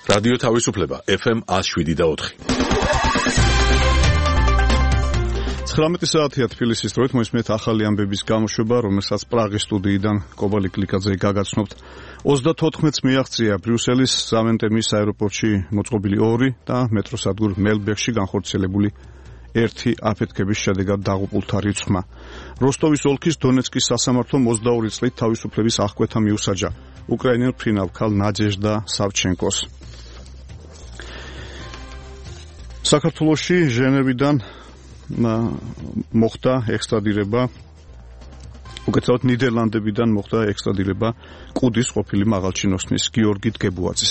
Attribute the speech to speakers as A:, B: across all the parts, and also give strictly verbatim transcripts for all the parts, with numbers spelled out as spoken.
A: რადიო თავისუფლება ეფ ემ one oh seven და four.
B: ცხრამეტი საათია თბილისის დროით, მოისმენთ ახალი ამბების გამოშვება, რომელსაც პრაღის სტუდიიდან კობალი კლიკაძე გაგაცნობთ. ოცდათოთხმეტს მიაღწია ბრიუსელის ზავენტემის აეროპორტში მოწყობილი ორი და მეტროსადგურ მელბერგში განხორციელებული ერთი აფეთქების შედეგად დაღუპულთა რიცხვმა. როსტოვის ოლქის დონეცკის სასამართლომ ოცდაორი წლით თავისუფლების აღკვეთა მიუსაჯა უკრაინელ ფრინავ ქალ ნაჯეჟდა სავჩენკოს. საქართველოში ჟენევიდან მოხდა ექსტრადირება, უკეთესად ნიდერლანდებიდან მოხდა ექსტრადირება კუდის ყოფილი მაღალჩინოსნის გიორგი დგებუაძის.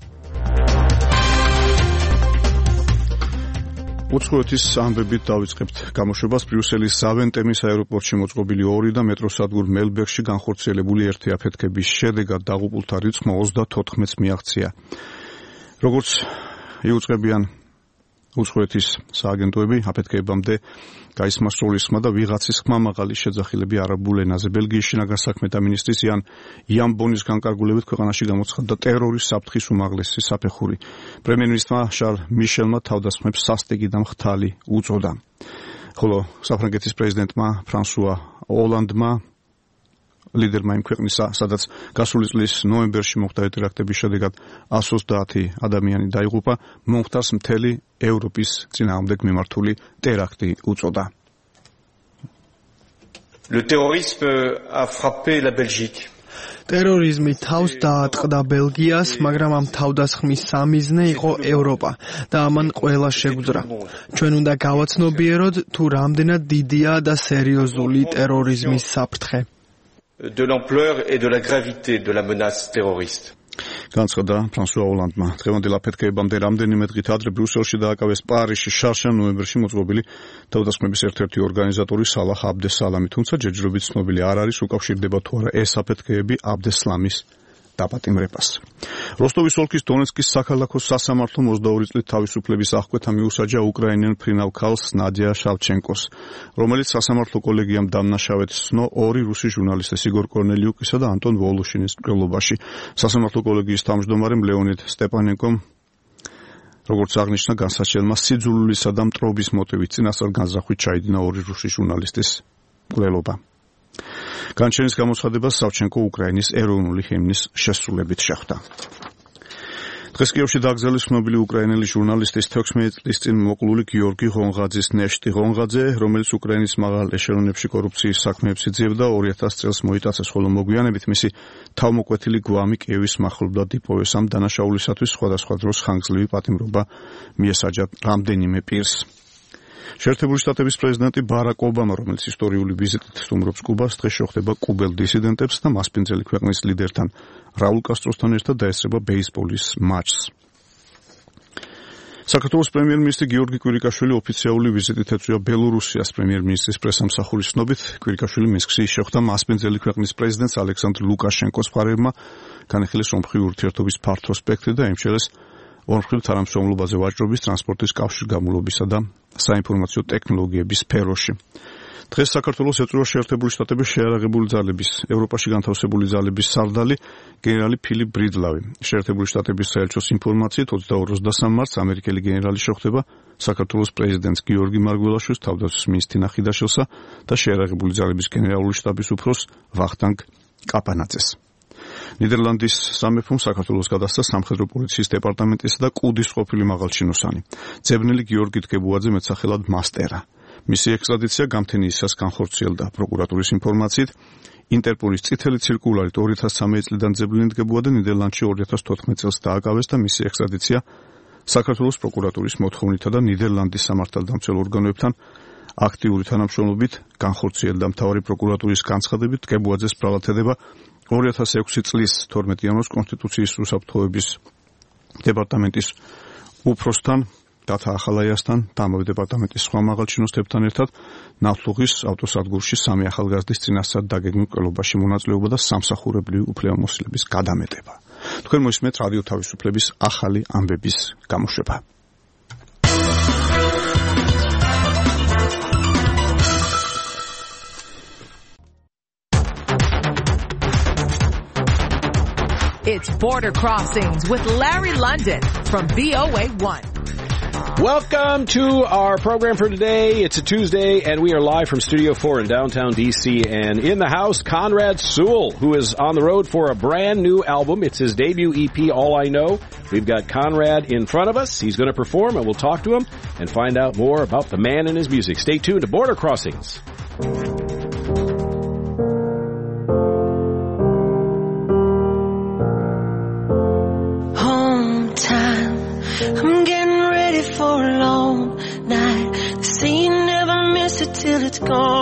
B: უცხოეთის ამბებით დავიწყებთ გამოშვებას. ბრიუსელის ზავენტემის აეროპორტში მოწყობილი ორი და მეტროსადგურ მელბერგში განხორციელებული ერთი აფეთქების შედეგად დაღუპულთა რიცხვმა ოცდათოთხმეტს მიაღწია. როგორც იუწყებიან უცხოეთის სააგენტოები, აფეთქებამდე გაისმა სრული ხმა და ვიღაცის ხმამაღალი შეძახილები არაბულ ენაზე. ბელგიის შინაგან საქმეთა მინისტრის იან იამბონის განკარგულებით ქვეყანაში გამოცხადდა ტერორის საფრთხის უმაღლესი საფეხური. პრემიერ-მინისტრმა შარლ მიშელმა თავდასხმებს სასტიკი და მხთალი უწოდა. ხოლო საფრანგეთის პრეზიდენტმა ფრანსუა ოლანდმა, ლიდერმა იმ ქვეყნისა, სადაც გასული წლის ნოემბერში მოხდა ტერაქტების შედეგად one hundred twenty ადამიანი დაიღუპა, მომხდარს მთელი ევროპის წინააღმდეგ მიმართული ტერაქტი უწოდა.
C: Le terrorisme a frappé la Belgique.
D: ტერორიზმი თავს დაატყდა ბელგიას, მაგრამ ამ თავდასხმის სამიზნე იყო ევროპა და ამან ყველა შეგვძრა. ჩვენ უნდა გავაცნობიეროთ, თუ რამდენად დიდია და სერიოზული ტერორიზმის საფრთხე.
C: De l'ampleur et de la gravité de la menace terroriste.
B: განცხადა ფრანსუა ოლანდმა. დღევანდელ აფეთქებამდე რამდენიმე დღით ადრე ბრიუსელში დააკავეს პარიზში შარშან ნოემბერში მოწყობილი თავდასხმების ერთ-ერთი ორგანიზატორი სალაჰ აბდესალამი, თუმცა ჯერჯერობით ცნობილი არ არის, უკავშირდება თუ არა ეს აფეთქებები აბდესლამის დაპატიმრებას. როსტოვის ოლქის დონეცკის საქალაქო სასამართლომ ოცდაორი წლით თავისუფლების აღკვეთა მიუსაჯა უკრაინელ ფრინავ ქალს ნადია შავჩენკოს, რომელიც სასამართლო კოლეგიამ დამნაშავედ ცნო ორი რუსი ჟურნალისტის იგორ კორნელიუკისა და ანტონ ვოლოშინის მკვლელობაში. სასამართლო კოლეგიის თავმჯდომარე ლეონიდ სტეპანენკომ, როგორც აღნიშნა, განსაცდელმა სიძულვილისა და მტრობის მოტივით წინასწარ განზრახვით ჩაიდინა ორი რუსი ჟურნალისტის მკვლელობა. განჩენის გამოცხადებას სავჩენკო უკრაინის ეროვნული ჰიმნის შესრულებით შეხვდა. დღეს კიევში დაკრძალეს ცნობილი უკრაინელი ჟურნალისტის თექვსმეტი წლის წინ მოკლული გიორგი ღონღაძის ნეშტი ღონღაძე, რომელიც უკრაინის მაღალ ეშელონებში კორუფციის საქმეებს იძიებდა, ორი ათასი წელს მოიტაცეს, ხოლო მოგვიანებით მისი თავმოკვეთილი გვამი კიევის მახლობლად იპოვეს. ამ დანაშაულისათვის სხვადასხვა დროს ხანგრძლივი პატიმრობა მიესაჯა რამდენიმე პირს. შეერთებული შტატების პრეზიდენტი ბარაკ ობამა, რომელიც ისტორიული ვიზიტით სტუმრობს კუბას, დღეს შეხვდება კუბელ დისიდენტებს და მასპინძელი ქვეყნის ლიდერთან რაულ კასტროსთან ერთად დაესწრება ბეისბოლის მატჩს. საქართველოს პრემიერ-მინისტრი გიორგი კვირიკაშვილი ოფიციალური ვიზიტით ეწვია ბელორუსიას. პრემიერ-მინისტრის პრესამსახურის ცნობით, კვირიკაშვილი მინსკში შეხვდა მასპინძელი ქვეყნის პრეზიდენტს ალექსანდრ ლუკაშენკოს მხარეებმა, განიხილეს ომხრივი ურთიერთობის ფართო სპექტრი და ემჩნევეს ორმხრივ თანამშრომლობაზე ვაჭრობის, ტრანსპორტის, კავშირგამულობისა და საინფორმაციო ტექნოლოგიების სფეროში. დღეს საქართველოს ეწვია შეერთებული შტატების შეიარაღებული ძალების, ევროპაში განთავსებული ძალების სარდალი გენერალი ფილიპ ბრიდლავი. შეერთებული შტატების საელჩოს ინფორმაციით ოცდაორი ოცდასამი მარტს ამერიკელი გენერალი შეხვდება საქართველოს პრეზიდენტს გიორგი მარგველაშვილს, თავდაცვის მინისტრს თინა ხიდაშელსა და შეიარაღებული ძალების გენერალური შტაბის უფროსს ვახტანგ კაპანაძეს. ნიდერლანდის სამეფომ საქართველოს გადასცა სამხედრო პოლიციის დეპარტამენტისა და კუდის ყოფილი მაღალჩინოსანი. ძებნელი გიორგი დგებუაძე მეტსახელად მასტერა. მისი ექსტრადიცია გამთენიისას განხორციელდა. პროკურატურის ინფორმაციით, ინტერპოლის წითელი ცირკულარით ორი ათას ცხრამეტი წლიდან ძებნილი დგებუაძე ნიდერლანდში ორი ათას თოთხმეტი წელს დააკავეს და მისი ექსტრადიცია საქართველოს პროკურატურის მოთხოვნითა და ნიდერლანდის სამართალდამცველ ორგანოებთან აქტიური თანამშრომლობით განხორციელდა. მთავარი პროკურატურის განცხადებით, დგებუაძეს ბრალადდება ორი ათას ექვსი წლის თორმეტი იანვარს კონსტიტუციის უსაფრთხოების დეპარტამენტის უფროსთან დათა ახალაიასთან და ამავე დეპარტამენტის სხვა მაღალჩინოსებთან ერთად ნავთლუღის ავტოსადგურში სამი ახალგაზრდის წინასწარ დაგეგმილ მკვლელობაში მონაწილეობა და სამსახურებრივი უფლებამოსილების გადამეტება. თქვენ მოისმენთ რადიო თავისუფლების ახალი ამბების გამოშვება.
E: It's Border Crossings with Larry London from V O A one.
F: Welcome to our program for today. It's a Tuesday, and we are live from Studio four in downtown D C. And in the house, Conrad Sewell, who is on the road for a brand new album. It's his debut E P, All I Know. We've got Conrad in front of us. He's going to perform, and we'll talk to him and find out more about the man and his music. Stay tuned to Border Crossings.
G: Home time. I'm getting ready for a long night. They say you never miss it till it's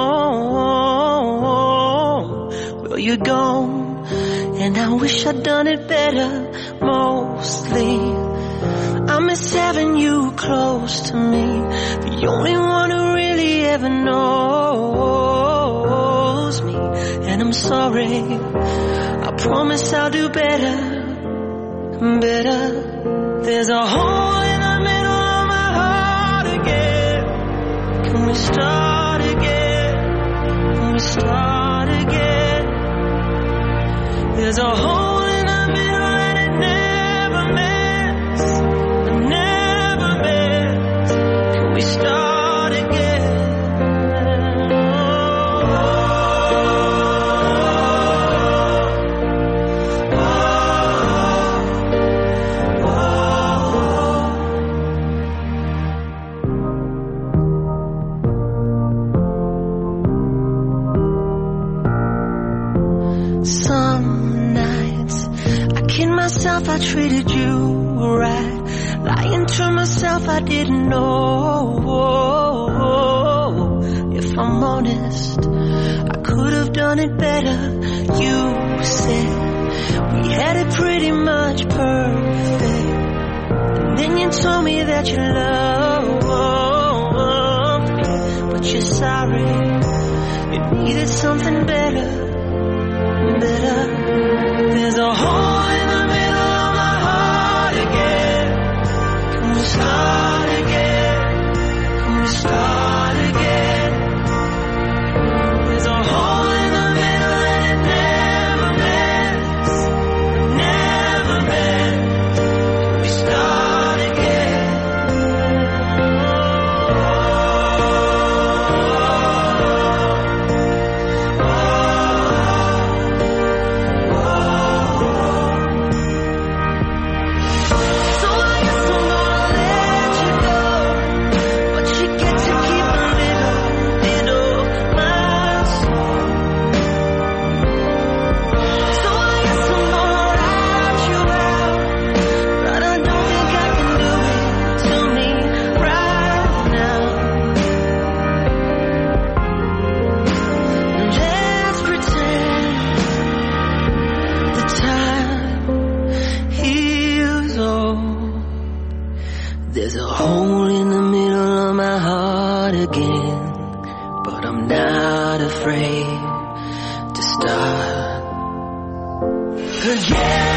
G: gone. Well, you're gone, and I wish I'd done it better. Mostly, I miss having you close to me. The only one who really ever knows me. And I'm sorry, I promise I'll do better, better. There's a hole in the middle of my heart again. Can we start again? Can we start again? There's a hole in the middle and it never meant, it never meant. Can we start again? Myself, I treated you right. Lying to myself, I didn't know. If I'm honest, I could have done it better. You said we had it pretty much perfect, and then you told me that you loved me, but you're sorry. You needed something better, better. There's a hole in the middle of my heart again. Can we start again? Can we start again? There's a hole in the middle and it never meant, never meant. Can we start again? There's a hole in the middle of my heart again, but I'm not afraid to start again.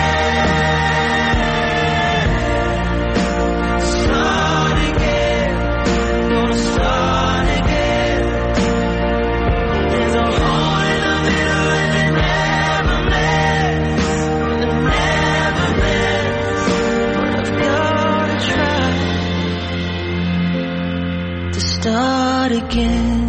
G: Start again, gonna start again. There's a hole in the middle and it never meant, it never meant, but I've gotta try to start again.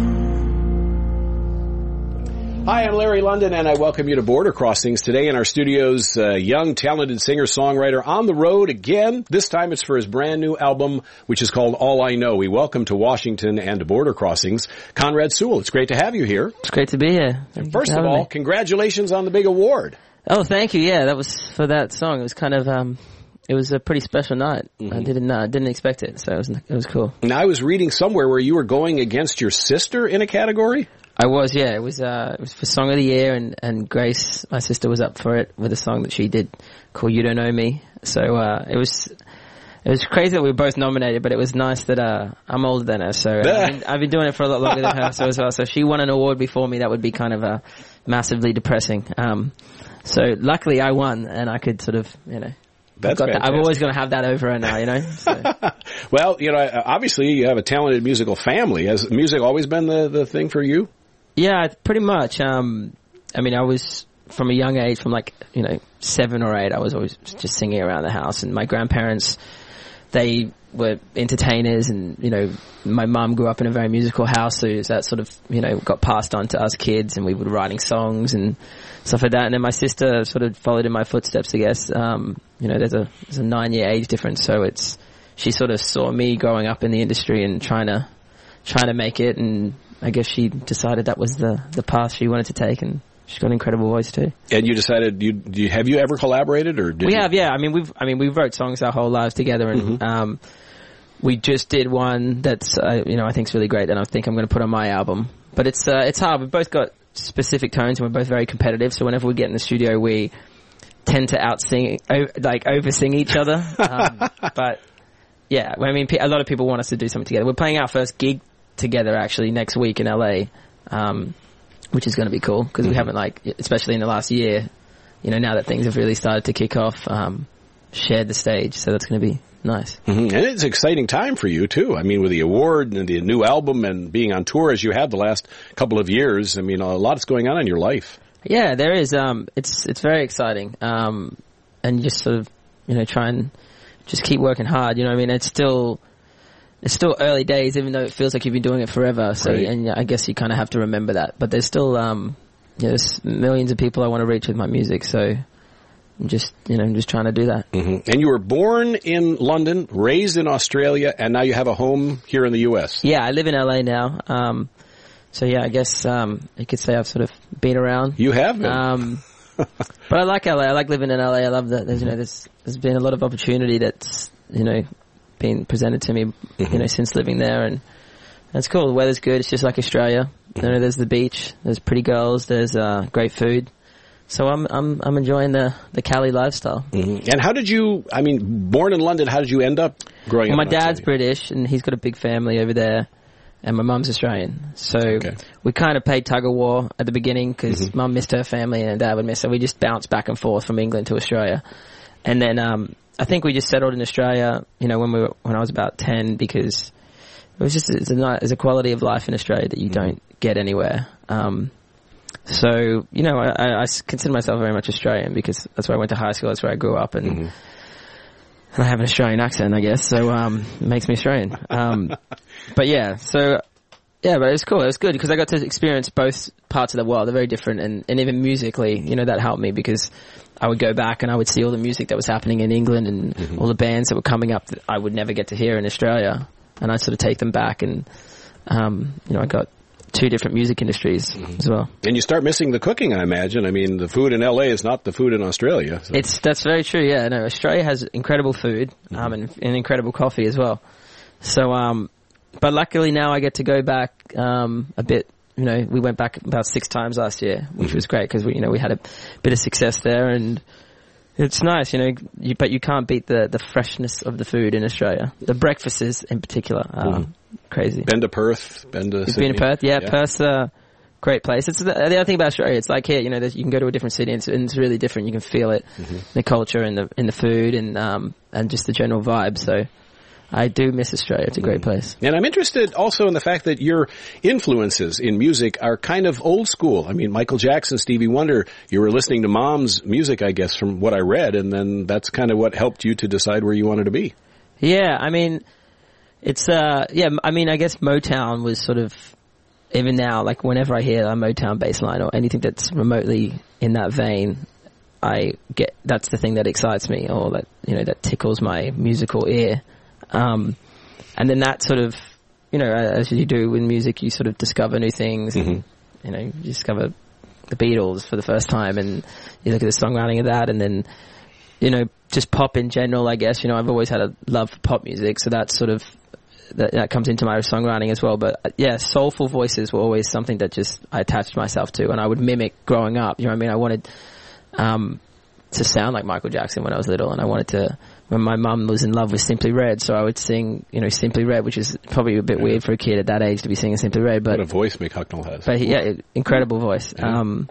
F: Hi, I'm Larry London, and I welcome you to Border Crossings. Today in our studios, uh, young, talented singer-songwriter on the road again. This time it's for his brand new album, which is called All I Know. We welcome to Washington and to Border Crossings, Conrad Sewell. It's great to have you here.
H: It's great to be here.
F: And first of all, me. Congratulations on the big award.
H: Oh, thank you. Yeah, that was for that song. It was kind of, um, it was a pretty special night. Mm-hmm. I didn't, uh, didn't expect it, so it was, it was cool.
F: Now, I was reading somewhere where you were going against your sister in a category?
H: I was, yeah. It was, uh, it was for Song of the Year, and, and Grace, my sister, was up for it with a song that she did called You Don't Know Me. So, uh, it was, it was crazy that we were both nominated, but it was nice that, uh, I'm older than her, so uh, I've, been, I've been doing it for a lot longer than her, so as well. So if she won an award before me, that would be kind of, uh, massively depressing. Um, so luckily I won, and I could sort of, you know,
F: That's
H: got that. I'm always going to have that over her now, you know. So.
F: Well, you know, obviously you have a talented musical family. Has music always been the, the thing for you?
H: Yeah, pretty much. Um, I mean, I was from a young age, from like, you know, seven or eight, I was always just singing around the house. And my grandparents, they were entertainers, and, you know, my mum grew up in a very musical house, so that sort of, you know, got passed on to us kids, and we were writing songs and stuff like that. And then my sister sort of followed in my footsteps, I guess. Um, you know, there's a, there's a nine year age difference, so it's, she sort of saw me growing up in the industry and trying to, trying to make it, and I guess she decided that was the, the path she wanted to take, and she's got an incredible voice too.
F: And you decided, you, do you have you ever collaborated, or did
H: we
F: you?
H: have? Yeah, I mean we've I mean we wrote songs our whole lives together, and
F: Mm-hmm.
H: um, we just did one that's uh, you know I think is really great, and I think I'm going to put on my album. But it's uh, it's hard. We've both got specific tones, and we're both very competitive. So whenever we get in the studio, we tend to outsing, o- like oversing each other. Um, but yeah, I mean a lot of people want us to do something together. We're playing our first gig together actually next week in L A. Um, which is going to be cool, because we haven't, like, especially in the last year, you know, now that things have really started to kick off, um, shared the stage, so that's going to be nice.
F: Mm-hmm. And it's an exciting time for you, too. I mean, with the award and the new album and being on tour as you have the last couple of years, I mean, a lot is going on in your life.
H: Yeah, there is. Um, it's it's very exciting. Um, and you just sort of, you know, try and just keep working hard, you know what I mean? It's still... It's still early days, even though it feels like you've been doing it forever. So,
F: Right.
H: and I guess you kind of have to remember that. But there's still, um, you know, there's millions of people I want to reach with my music. So, I'm just, you know, I'm just trying to do that.
F: Mm-hmm. And you were born in London, raised in Australia, and now you have a home here in the U S.
H: Yeah, I live in L A now. Um, so yeah, I guess um, you could say I've sort of been around.
F: You have been.
H: Um, but I like L A. I like living in L A. I love that. There's, you know, there's there's been a lot of opportunity that's, you know, been presented to me,
F: Mm-hmm.
H: you know, since living there, and it's cool. The weather's good. It's just like Australia. You know, there's the beach, there's pretty girls, there's uh, great food. So I'm I'm I'm enjoying the the Cali lifestyle.
F: Mm-hmm. And how did you? I mean, born in London, how did you end up growing
H: Well,
F: up?
H: my
F: in
H: dad's
F: Australia?
H: British, and he's got a big family over there, and my mum's Australian. So
F: Okay.
H: we kind of played tug of war at the beginning, because
F: Mm-hmm.
H: mum missed her family and dad would miss her. We just bounced back and forth from England to Australia, and then um, I think we just settled in Australia. You know, when we were when I was about ten, because it was just it's a ni- it's a quality of life in Australia that you
F: Mm-hmm.
H: don't get anywhere. Um, so you know, I, I, I consider myself very much Australian, because that's where I went to high school. That's where I grew up, and.
F: Mm-hmm.
H: And I have an Australian accent, I guess, so um, it makes me Australian. Um, but yeah, so yeah, but it was cool. It was good because I got to experience both parts of the world. They're very different, and, and even musically, you know, that helped me, because I would go back and I would see all the music that was happening in England, and
F: Mm-hmm.
H: all the bands that were coming up that I would never get to hear in Australia, and I'd sort of take them back, and um, you know, I got two different music industries
F: Mm-hmm.
H: as well.
F: And you start missing the cooking, I imagine. I mean, the food in L A is not the food in Australia. So.
H: It's that's very true. Yeah, no, Australia has incredible food, um, and, and incredible coffee as well. So, um, but luckily now I get to go back um, a bit. You know, we went back about six times last year, which was great, because we, you know, we had a bit of success there, and it's nice. You know, you, but you can't beat the the freshness of the food in Australia. The breakfasts in particular are crazy.
F: Been to Perth, been to
H: You've
F: Sydney.
H: been to Perth? Yeah, yeah. Perth's a great place. It's the, the other thing about Australia. It's like here, you know, there's- you can go to a different city, and it's, and it's really different. You can feel it,
F: Mm-hmm.
H: the culture and the in the food, and um and just the general vibe. So I do miss Australia. It's a great place.
F: And I'm interested also in the fact that your influences in music are kind of old school. I mean, Michael Jackson, Stevie Wonder, you were listening to Mom's music, I guess, from what I read, and then that's kind of what helped you to decide where you wanted to be.
H: Yeah, I mean, it's uh yeah. I mean, I guess Motown was sort of, even now, like whenever I hear a Motown bass line or anything that's remotely in that vein, I get, that's the thing that excites me, or that, you know, that tickles my musical ear. Um, and then that sort of, you know, as you do with music, you sort of discover new things, and, you know, you discover the Beatles for the first time, and you look at the songwriting of that, and then, you know, just pop in general, I guess. You know, I've always had a love for pop music, so that sort of, that, that comes into my songwriting as well. But uh, yeah, soulful voices were always something that just I attached myself to, and I would mimic growing up. You know what I mean? I wanted um, to sound like Michael Jackson when I was little, and I wanted to, when my mum was in love with Simply Red, so I would sing, you know, Simply Red, which is probably a bit yeah. weird for a kid at that age to be singing Simply Red. But
F: what a voice Mick Hucknall has.
H: But yeah, incredible voice. Yeah. Um,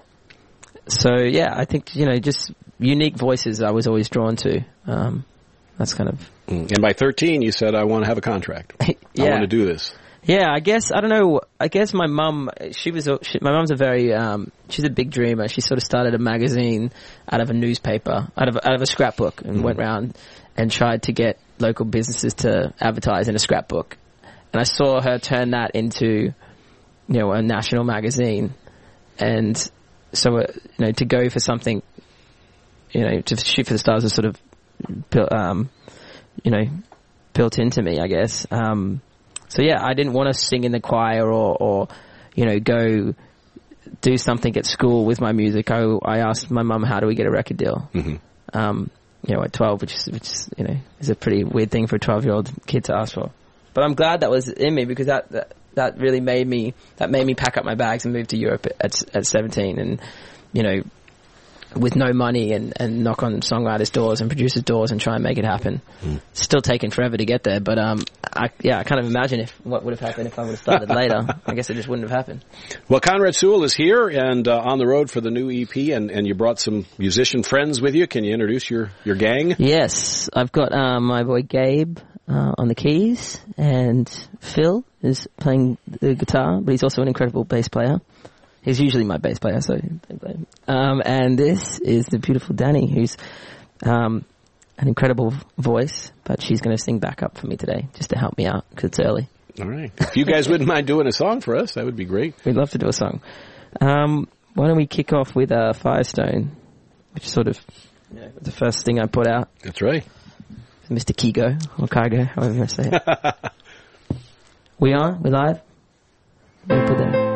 H: so yeah, I think, you know, just unique voices I was always drawn to. Um, that's kind of...
F: And by thirteen, you said, I want to have a contract.
H: yeah.
F: I want to do this.
H: Yeah, I guess, I don't know, I guess my mum, she was, she, my mum's a very, um, she's a big dreamer. She sort of started a magazine out of a newspaper, out of, out of a scrapbook, and mm. went around and tried to get local businesses to advertise in a scrapbook. And I saw her turn that into, you know, a national magazine. And so, uh, you know, to go for something, you know, to shoot for the stars was sort of, built, um, you know, built into me, I guess. Um, So yeah, I didn't want to sing in the choir or, or you know, go do something at school with my music. I, I asked my mum, how do we get a record deal? Mm-hmm. Um, you know, at twelve, which is, which is, you know, is a pretty weird thing for a twelve-year-old kid to ask for. But I'm glad that was in me, because that, that, that really made me, that made me pack up my bags and move to Europe at, at seventeen. And, you know, with no money, and, and knock on songwriters' doors and producers' doors and try and make it happen. Mm. It's still taking forever to get there, but um, I, yeah, I kind of imagine if what would have happened if I would have started later. I guess it just wouldn't have happened.
F: Well, Conrad Sewell is here and uh, on the road for the new E P, and, and you brought some musician friends with you. Can you introduce your, your gang? Yes,
H: I've got um, my boy Gabe uh, on the keys, and Phil is playing the guitar, but he's also an incredible bass player. He's usually my bass player, so um, and this is the beautiful Danny, who's um, an incredible voice, but she's going to sing back up for me today, just to help me out, because it's early.
F: All right. If you guys wouldn't mind doing a song for us, that would be great.
H: We'd love to do a song. Um, why don't we kick off with uh, Firestone, which is sort of you know, the first thing I put out.
F: That's right.
H: Mister Kigo, or Kygo, however you want to say it. We on? We live? We'll put that.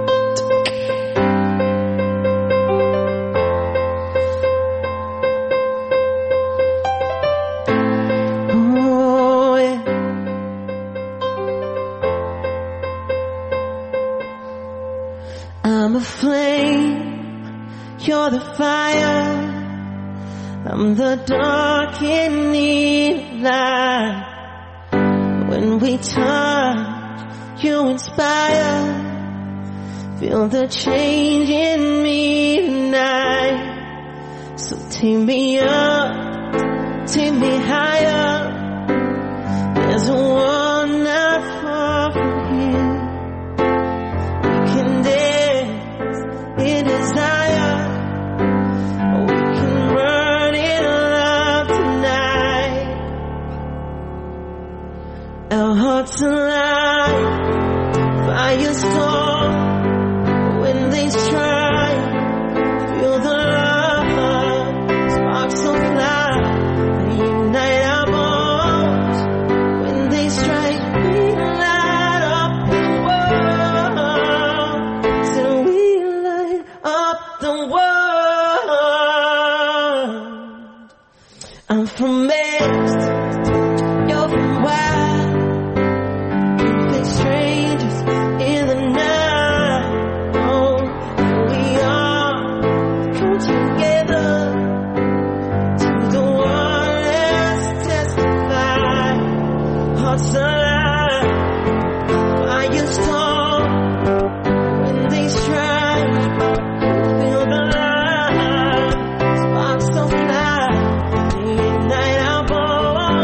G: I'm a flame, you're the fire, I'm the dark in need light. When we touch, you inspire, feel the change in me tonight. So take me up, take me higher, there's a world not far from here. We can dance in desire, we can burn in love tonight. Our hearts align, firestorm, when they strike, feel the love, sparks so fly, they ignite our bones. When they strike, we light up the world, till we light up the world. I'm from East, you're from West, complete strangers in the night. Oh, we all come together to the one let's testify. Hearts alive, firestorm, when they strike, feel the light, sparks so fly, they ignite our bones.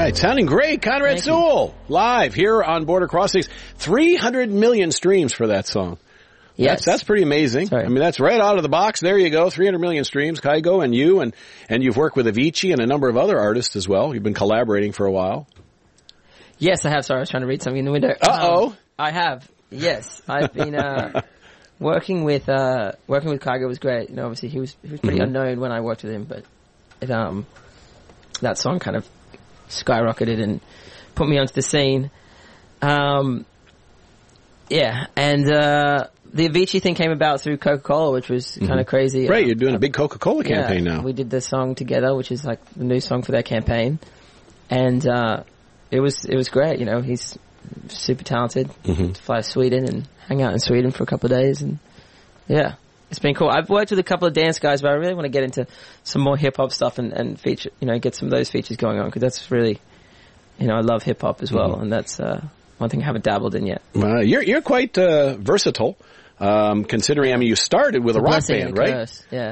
F: right. Sounding great. Conrad
H: Thank
F: Sewell, live here on Border Crossings. three hundred million streams for that song.
H: Yes.
F: That's, that's pretty amazing.
H: Sorry.
F: I mean, that's right out of the box. There you go. three hundred million streams, Kygo and you, and, and you've worked with Avicii and a number of other artists as well. You've been collaborating for a while.
H: Yes, I have. Sorry, I was trying to read something in the window.
F: Uh-oh.
H: Um, I have. Yes. I've been, uh, working with, uh, working with Kygo was great. You know, obviously he was, he was pretty mm-hmm. unknown when I worked with him, but it, um, that song kind of skyrocketed and put me onto the scene. Um, yeah, and, uh, the Avicii thing came about through Coca-Cola, which was mm-hmm. kind of crazy.
F: Right, you're doing a big Coca-Cola campaign
H: yeah,
F: now.
H: We did the song together, which is like the new song for their campaign. And, uh, it was, it was great, you know, he's super talented.
F: Mm-hmm.
H: To fly to Sweden and hang out in Sweden for a couple of days, and yeah, it's been cool. I've worked with a couple of dance guys, but I really want to get into some more hip-hop stuff and, and feature, you know, get some of those features going on, because that's really, you know, I love hip-hop as well, mm-hmm. and that's, uh, one thing I haven't dabbled in yet.
F: Uh, you're, you're quite, uh, versatile. Um, considering, I mean, you started with a rock band, right?
H: Curse. Yeah.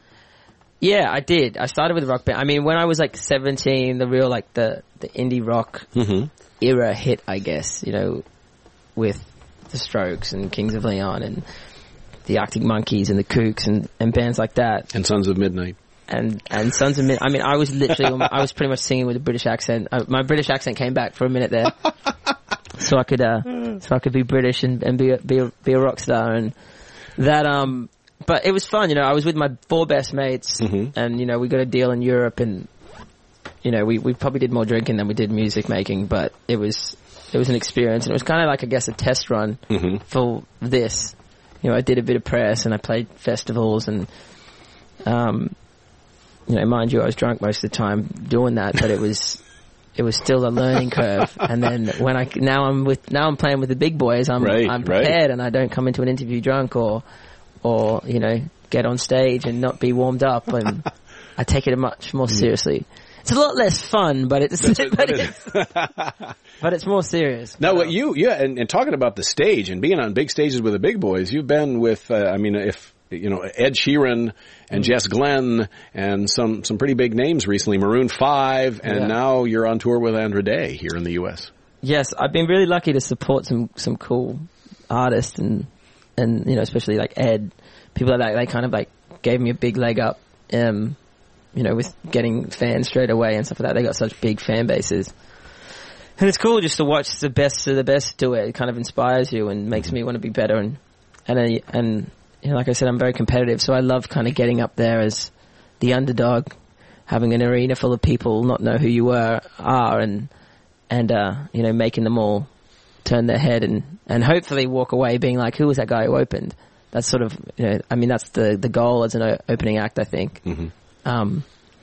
H: Yeah, I did. I started with a rock band. I mean, when I was like seventeen, the real, like, the, the indie rock
F: mm-hmm.
H: era hit, I guess, you know, with the Strokes and Kings of Leon and the Arctic Monkeys and the Kooks and, and bands like that.
F: And Sons of Midnight.
H: And, and Sons of Midnight. I mean, I was literally, I was pretty much singing with a British accent. I, my British accent came back for a minute there. So I could, uh, so I could be British and, and be a, be a, be a rock star, and that, um, but it was fun, you know, I was with my four best mates,
F: mm-hmm.
H: and, you know, we got a deal in Europe, and, you know, we, we probably did more drinking than we did music making, but it was, it was an experience, and it was kind of like, I guess, a test run
F: mm-hmm.
H: for this. You know, I did a bit of press, and I played festivals, and, um, you know, mind you, I was drunk most of the time doing that, but it was, it was still a learning curve. And then when I, now I'm with, now I'm playing with the big boys, I'm,
F: right,
H: I'm prepared
F: right.
H: and I don't come into an interview drunk or, or, you know, get on stage and not be warmed up, and I take it much more seriously. It's a lot less fun, but it's,
F: That's
H: but,
F: it,
H: it's but it's more serious.
F: Now,
H: um,
F: what you, yeah, and, and talking about the stage and being on big stages with the big boys, you've been with, uh, I mean, if, you know, Ed Sheeran and Jess Glenn and some, some pretty big names recently, Maroon five, and
H: yeah.
F: now you're on tour with Andra Day here in the U S.
H: Yes, I've been really lucky to support some, some cool artists, and, and, you know, especially like Ed, people like that, they kind of like gave me a big leg up, um, you know, with getting fans straight away and stuff like that. They got such big fan bases. And it's cool just to watch the best of the best do it. It kind of inspires you and makes me want to be better, and, and, I, and, you know, like I said, I'm very competitive, so I love kind of getting up there as the underdog, having an arena full of people not know who you were, are, and, and, uh, you know, making them all turn their head and, and hopefully walk away being like, who was that guy who opened? That's sort of, you know, I mean, that's the, the goal as an o- opening act, I think.
F: Mm-hmm.
H: Um,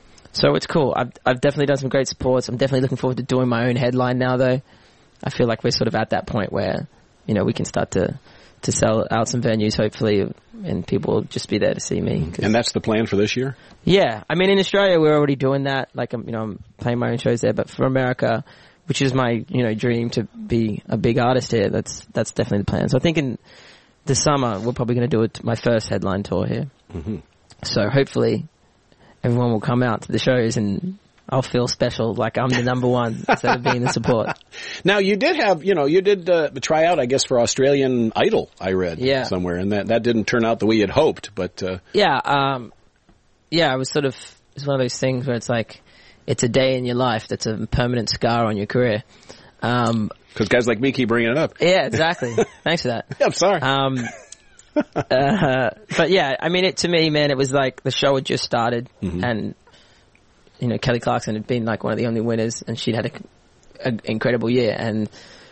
H: so it's cool. I've, I've definitely done some great supports. I'm definitely looking forward to doing my own headline now, though. I feel like we're sort of at that point where, you know, we can start to, to sell out some venues, hopefully, and people will just be there to see me.
F: And that's the plan for this year?
H: Yeah. I mean, in Australia, we're already doing that. Like, I'm, you know, I'm playing my own shows there, but for America, which is my, you know, dream to be a big artist here, that's, that's definitely the plan. So I think in the summer, we're probably going to do it, my first headline tour here.
F: Mm-hmm.
H: So hopefully everyone will come out to the shows and I'll feel special, like I'm the number one instead of being the support.
F: Now, you did have, you know, you did uh, try out, I guess, for Australian Idol, I read
H: yeah.
F: somewhere, and that, that didn't turn out the way you'd hoped, but... Uh...
H: Yeah, um, yeah, it was sort of, it's one of those things where it's like, it's a day in your life that's a permanent scar on your career. Um,
F: Because guys like me keep bringing it up.
H: Yeah, exactly. Thanks for that.
F: Yeah, I'm sorry.
H: Um, uh, but yeah, I mean, it to me, man, it was like the show had just started, mm-hmm. and you know, Kelly Clarkson had been like one of the only winners, and she'd had an incredible year, and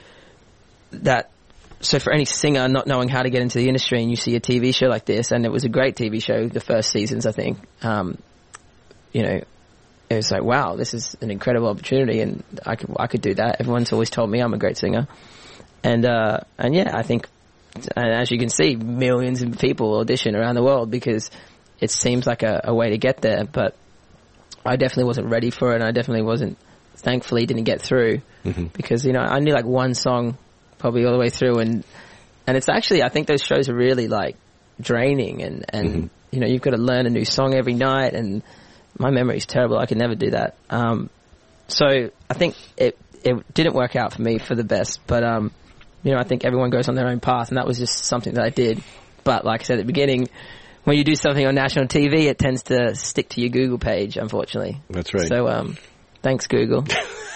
H: that. So for any singer not knowing how to get into the industry, and you see a T V show like this, and it was a great T V show, the first seasons, I think. Um, you know, it was like, wow, this is an incredible opportunity, and I could I could do that. Everyone's always told me I'm a great singer, and uh, and yeah, I think. And as you can see, millions of people audition around the world because it seems like a, a way to get there. But I definitely wasn't ready for it, and I definitely wasn't, thankfully, didn't get through. Mm-hmm. Because, you know, I knew like one song probably all the way through. And, and it's actually, I think those shows are really like draining. And, and mm-hmm. you know, you've got to learn a new song every night. And my memory's terrible. I could never do that. Um, so I think it it didn't work out for me for the best, but um, you know, I think everyone goes on their own path, and that was just something that I did. But like I said at the beginning, when you do something on national T V, it tends to stick to your Google page, unfortunately.
F: That's right.
H: So um, thanks, Google.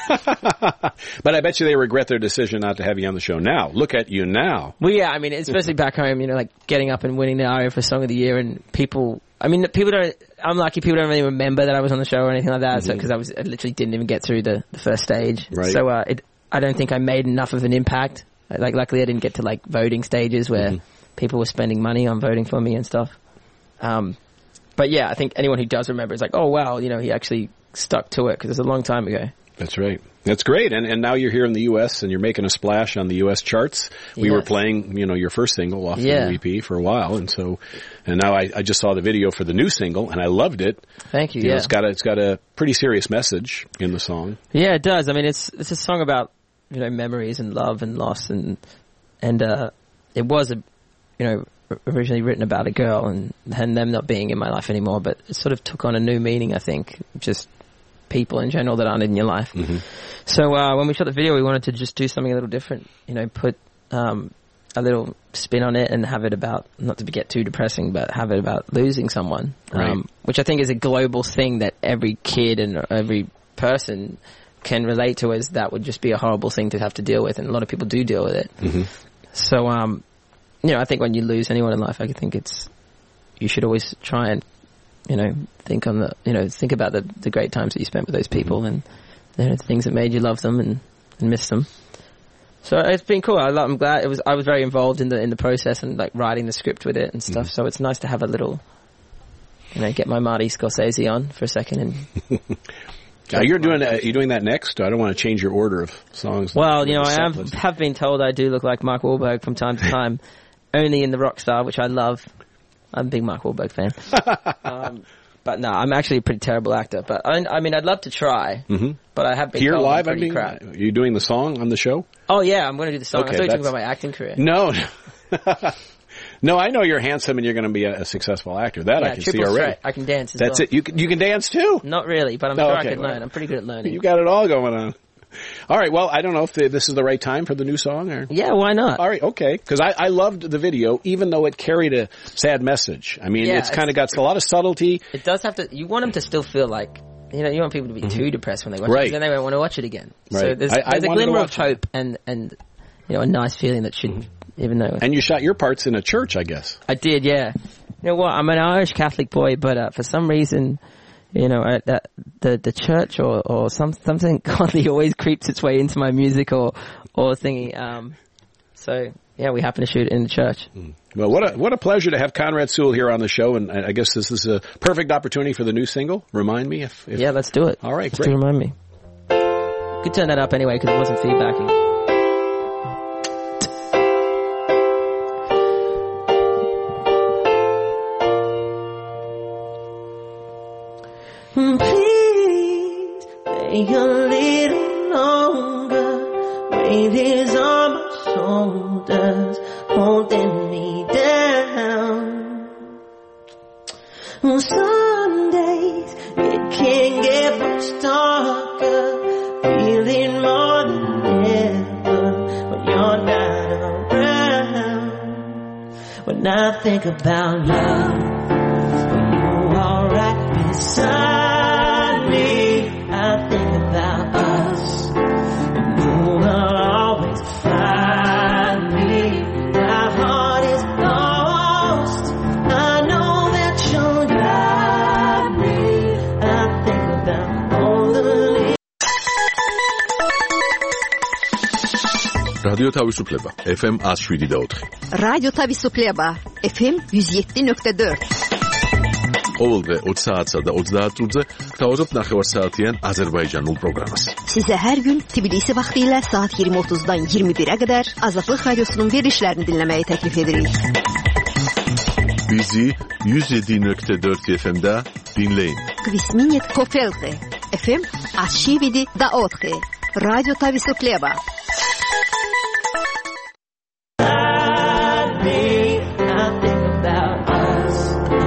F: But I bet you they regret their decision not to have you on the show now. Look at you now.
H: Well, yeah, I mean, especially back home, you know, like getting up and winning the A R I A for Song of the Year, and people, I mean, people don't, I'm lucky people don't really remember that I was on the show or anything like that, mm-hmm. so, because I was, I literally didn't even get through the, the first stage.
F: Right.
H: So, uh, it, I don't think I made enough of an impact. Like, luckily I didn't get to, like, voting stages where mm-hmm. people were spending money on voting for me and stuff. Um, but yeah, I think anyone who does remember is like, oh wow, you know, he actually stuck to it, because it's a long time ago.
F: That's right. That's great. And and now you're here in the U S and you're making a splash on the U S charts. We yes. were playing, you know, your first single off
H: yeah.
F: the E P for a while, and so and now I, I just saw the video for the new single and I loved it.
H: Thank you.
F: you
H: yeah.
F: know, it's got a it's got a pretty serious message in the song.
H: Yeah, it does. I mean, it's it's a song about, you know, memories and love and loss, and and uh it was a you know originally written about a girl and and them not being in my life anymore, but it sort of took on a new meaning, I think, just people in general that aren't in your life.
F: Mm-hmm.
H: So uh, when we shot the video, we wanted to just do something a little different, you know, put um, a little spin on it and have it about, not to get too depressing, but have it about losing someone,
F: right.
H: um, which I think is a global thing that every kid and every person can relate to, as that would just be a horrible thing to have to deal with, and a lot of people do deal with it.
F: Mm-hmm.
H: So, um, you know, I think when you lose anyone in life, I think it's, you should always try and, you know, think on the, you know, think about the, the great times that you spent with those people, mm-hmm. and, you know, the things that made you love them and, and miss them. So it's been cool. I, I'm glad it was, I was very involved in the, in the process and like writing the script with it and stuff. Mm-hmm. So it's nice to have a little, you know, get my Marty Scorsese on for a second and.
F: Now you're doing that, are you doing that next? I don't want to change your order of songs.
H: Well, you know, I have, have been told I do look like Mark Wahlberg from time to time, only in The Rockstar, which I love. I'm a big Mark Wahlberg fan. um, but no, I'm actually a pretty terrible actor. But I, I mean, I'd love to try.
F: Mm-hmm.
H: But I have been
F: Here
H: told
F: live,
H: I'm
F: I
H: pretty
F: mean,
H: crap.
F: are you doing the song on the show?
H: Oh yeah, I'm going to do the song.
F: Okay,
H: I thought you were talking about my acting career.
F: No. No, I know you're handsome and you're going to be a, a successful actor. That
H: yeah,
F: I can see already.
H: Threat. I can dance as
F: That's
H: well.
F: it. You can, you can dance too?
H: Not really, but I'm
F: oh,
H: sure
F: okay.
H: I can learn. I'm pretty good at learning.
F: You got it all going on. All right. Well, I don't know if the, this is the right time for the new song. Or
H: yeah, why not?
F: All right. Okay. Because I, I loved the video, even though it carried a sad message. I mean,
H: yeah,
F: it's kind of got a lot of subtlety.
H: It does have to. You want them to still feel like, you know, you want people to be mm-hmm. too depressed when they watch
F: right.
H: it, because then they won't want to watch it again.
F: Right.
H: So there's,
F: I,
H: there's
F: I
H: a glimmer of
F: it.
H: hope and and you know, a nice feeling that should, mm-hmm. even though.
F: And you shot your parts in a church, I guess.
H: I did, yeah. You know what? I'm an Irish Catholic boy, but uh, for some reason, you know, uh, that the the church or or some something godly always creeps its way into my music or or thingy. Um, so yeah, we happen to shoot it in the church.
F: Mm. Well, what a what a pleasure to have Conrad Sewell here on the show, and I guess this is a perfect opportunity for the new single. Remind me if, if
H: yeah, let's do it.
F: All right,
H: let's
F: great.
H: Do remind me. Could turn that up anyway because it wasn't feedbacking.
G: Please wait a little longer. Weight is on my shoulders, holding me down. Some days it can get much darker, feeling more than ever when you're not around. When I think about love, when you are right beside. I think about us, and you will always find me. My heart is lost. I know that you'll guide me. I think about all the.
A: Radio თავისუფლება F M one oh seven point four.
I: Radio თავისუფლება F M one oh seven point four.
A: ყოველდღე ოცი საათსა და ოცდაათ წუთზე გთავაზობთ ნახევარსაათიან აზერბაიჯანულ პროგრამას.
I: Size her gün Tbilisi vaxtilə saat yirmi otuzdan iyirmi birə qədər Azadlıq Radiosunun verilişlərini dinləməyi təklif edirik.
A: Bizi one oh seven point four F M-də dinləyin.
I: Kvisminit Kofelte F M one oh seven point four. Radio Tavisukhleba.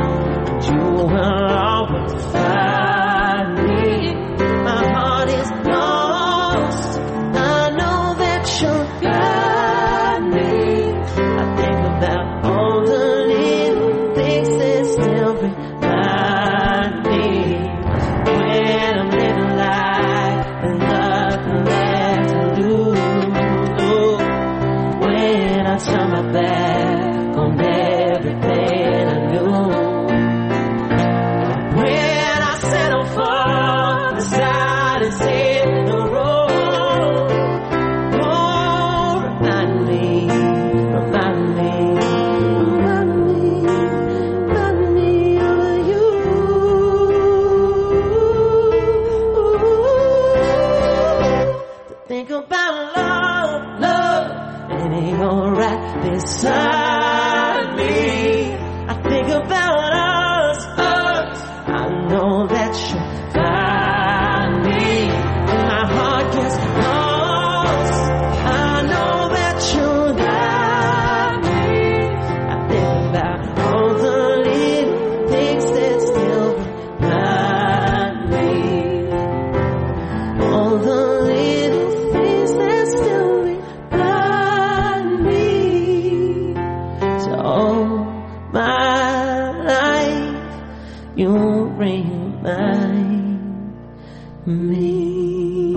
G: Always find me. My heart is I turn my back on everything I knew. When I settle for the silence in the road, oh, remind me, remind me, remind me, remind me of you. To think about love, love, and it ain't alright beside me. I think about us, us. I know that you'll find me. When my heart gets lost, I know that you'll guide me. I think about all the little things that still remind me. All the little things that still remind me. So all my life you remind me.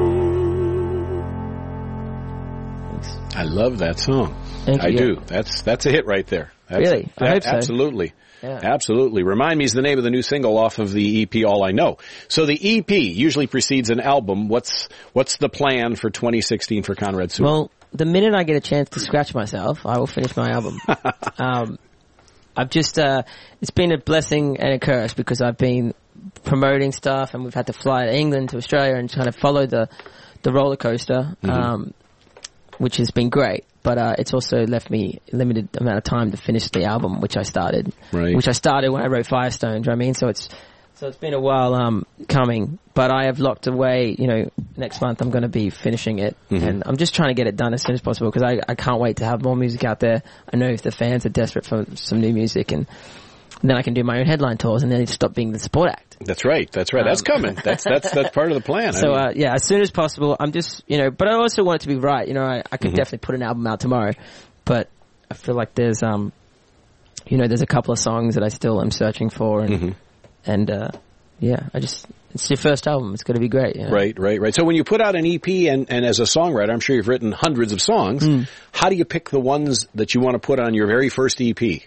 F: I love that song.
H: Thank
F: I
H: you.
F: do. That's that's a hit right there. That's,
H: Really? I
F: that-
H: hope so.
F: Absolutely.
H: Yeah.
F: Absolutely. Remind Me is the name of the new single off of the E P All I Know. So the E P usually precedes an album. What's what's the plan for twenty sixteen for Conrad Sewell?
H: Well, the minute I get a chance to scratch myself, I will finish my album. um, I've just, uh, it's been a blessing and a curse because I've been promoting stuff and we've had to fly to England, to Australia and kind of follow the, the roller coaster,
F: Mhm.
H: um, which has been great. But, uh, it's also left me a limited amount of time to finish the album, which I started.
F: Right.
H: Which I started when I wrote Firestone, do you know what I mean? So it's, so it's been a while, um, coming, but I have locked away, you know, next month I'm going to be finishing it
F: Mhm.
H: and I'm just trying to get it done as soon as possible because I, I can't wait to have more music out there. I know if the fans are desperate for some new music and then I can do my own headline tours and then stop being the support act.
F: That's right. That's right. That's coming. That's that's that's part of the plan. I
H: So,
F: mean,
H: uh, yeah, as soon as possible, I'm just, you know, but I also want it to be right. You know, I, I could
F: Mhm.
H: definitely put an album out tomorrow, but I feel like there's, um, you know, there's a couple of songs that I still am searching for and,
F: Mhm.
H: and, uh, yeah, I just, it's your first album. It's going to be great. You know?
F: Right, right, right. So when you put out an E P and, and as a songwriter, I'm sure you've written hundreds of songs.
H: Mm.
F: How do you pick the ones that you want to put on your very first E P?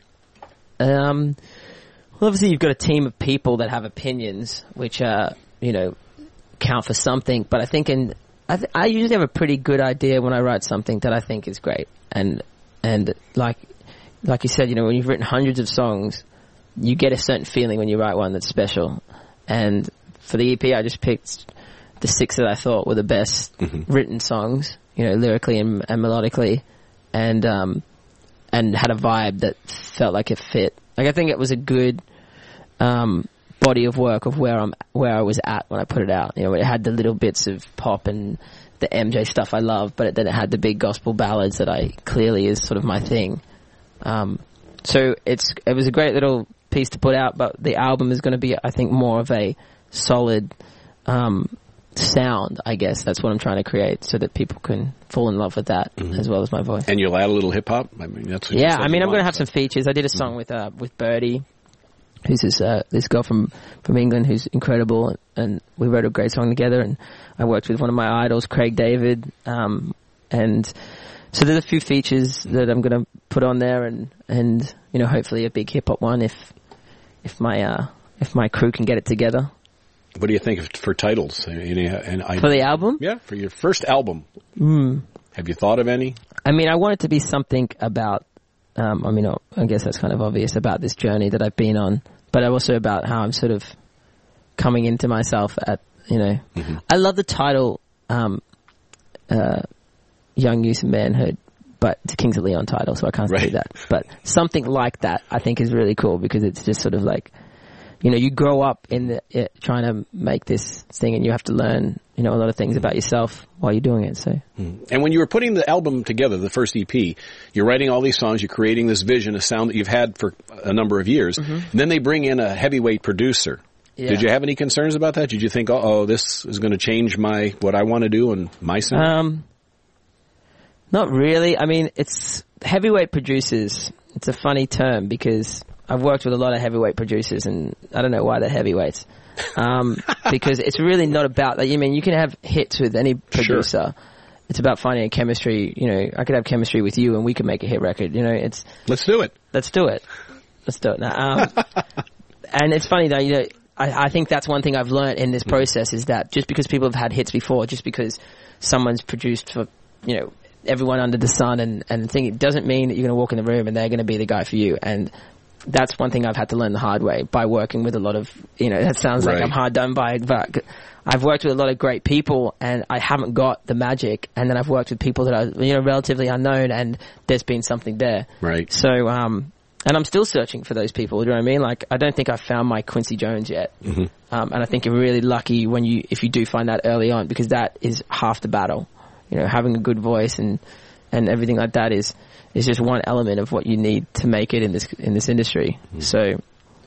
H: Um, well, obviously you've got a team of people that have opinions, which, uh, you know, count for something. But I think in, I, th- I usually have a pretty good idea when I write something that I think is great. And, and like, like you said, you know, when you've written hundreds of songs, you get a certain feeling when you write one that's special. And for the E P, I just picked the six that I thought were the best
F: Mhm.
H: written songs, you know, lyrically and, and melodically. And, um, and had a vibe that felt like it fit. Like I think it was a good um, body of work of where I'm where I was at when I put it out. You know, it had the little bits of pop and the M J stuff I love, but then it had the big gospel ballads that I clearly is sort of my thing. Um, so it's it was a great little piece to put out, but the album is going to be, I think, more of a solid um, sound, I guess. That's what I'm trying to create so that people can fall in love with that
F: Mhm.
H: as well as my voice.
F: And you'll add a little hip hop. I mean, that's what you
H: Yeah,
F: said
H: I mean,
F: you
H: I'm going to
F: wanted.
H: have some features. I did a song with uh, with Birdie, who's this uh, this girl from from England who's incredible, and we wrote a great song together. And I worked with one of my idols, Craig David, um, and so there's a few features that I'm going to put on there, and and you know, hopefully a big hip hop one if if my uh, if my crew can get it together.
F: What do you think of, for titles? Any, and I,
H: For the album?
F: Yeah, for your first album.
H: Mm.
F: Have you thought of any?
H: I mean, I want it to be something about, um, I mean, I guess that's kind of obvious about this journey that I've been on, but also about how I'm sort of coming into myself at, you know,
F: Mm-hmm.
H: I love the title, um, uh, Young Youth and Manhood, but it's a Kings of Leon title, so I can't say
F: Right.
H: that. But something like that I think is really cool because it's just sort of like, you know, you grow up in the, it, trying to make this thing and you have to learn, you know, a lot of things about yourself while you're doing it, so.
F: And when you were putting the album together, the first E P, you're writing all these songs, you're creating this vision, a sound that you've had for a number of years,
H: Mhm.
F: and then they bring in a heavyweight producer.
H: Yeah.
F: Did you have any concerns about that? Did you think, oh, this is going to change my what I want to do and my sound?
H: Um, not really. I mean, it's heavyweight producers. It's a funny term because I've worked with a lot of heavyweight producers, and I don't know why they're heavyweights. Um, because it's really not about that. I mean, you can have hits with any producer, it's about finding a chemistry. You know, I could have chemistry with you, and we could make a hit record. You know, it's
F: let's do it.
H: Let's do it. Let's do it now. Um, and it's funny though. You know, I, I think that's one thing I've learned in this process is that just because people have had hits before, just because someone's produced for you know everyone under the sun and and thing, it doesn't mean that you're going to walk in the room and they're going to be the guy for you. And that's one thing I've had to learn the hard way by working with a lot of, you know, that sounds
F: right.
H: like I'm hard done by, but I've worked with a lot of great people and I haven't got the magic. And then I've worked with people that are, you know, relatively unknown and there's been something there.
F: Right.
H: So, um, and I'm still searching for those people. Do you know what I mean? Like, I don't think I've found my Quincy Jones yet.
F: Mm-hmm.
H: Um, and I think you're really lucky when you, if you do find that early on, because that is half the battle. You know, having a good voice and, and everything like that is, is just one element of what you need to make it in this in this industry. Mm-hmm. So,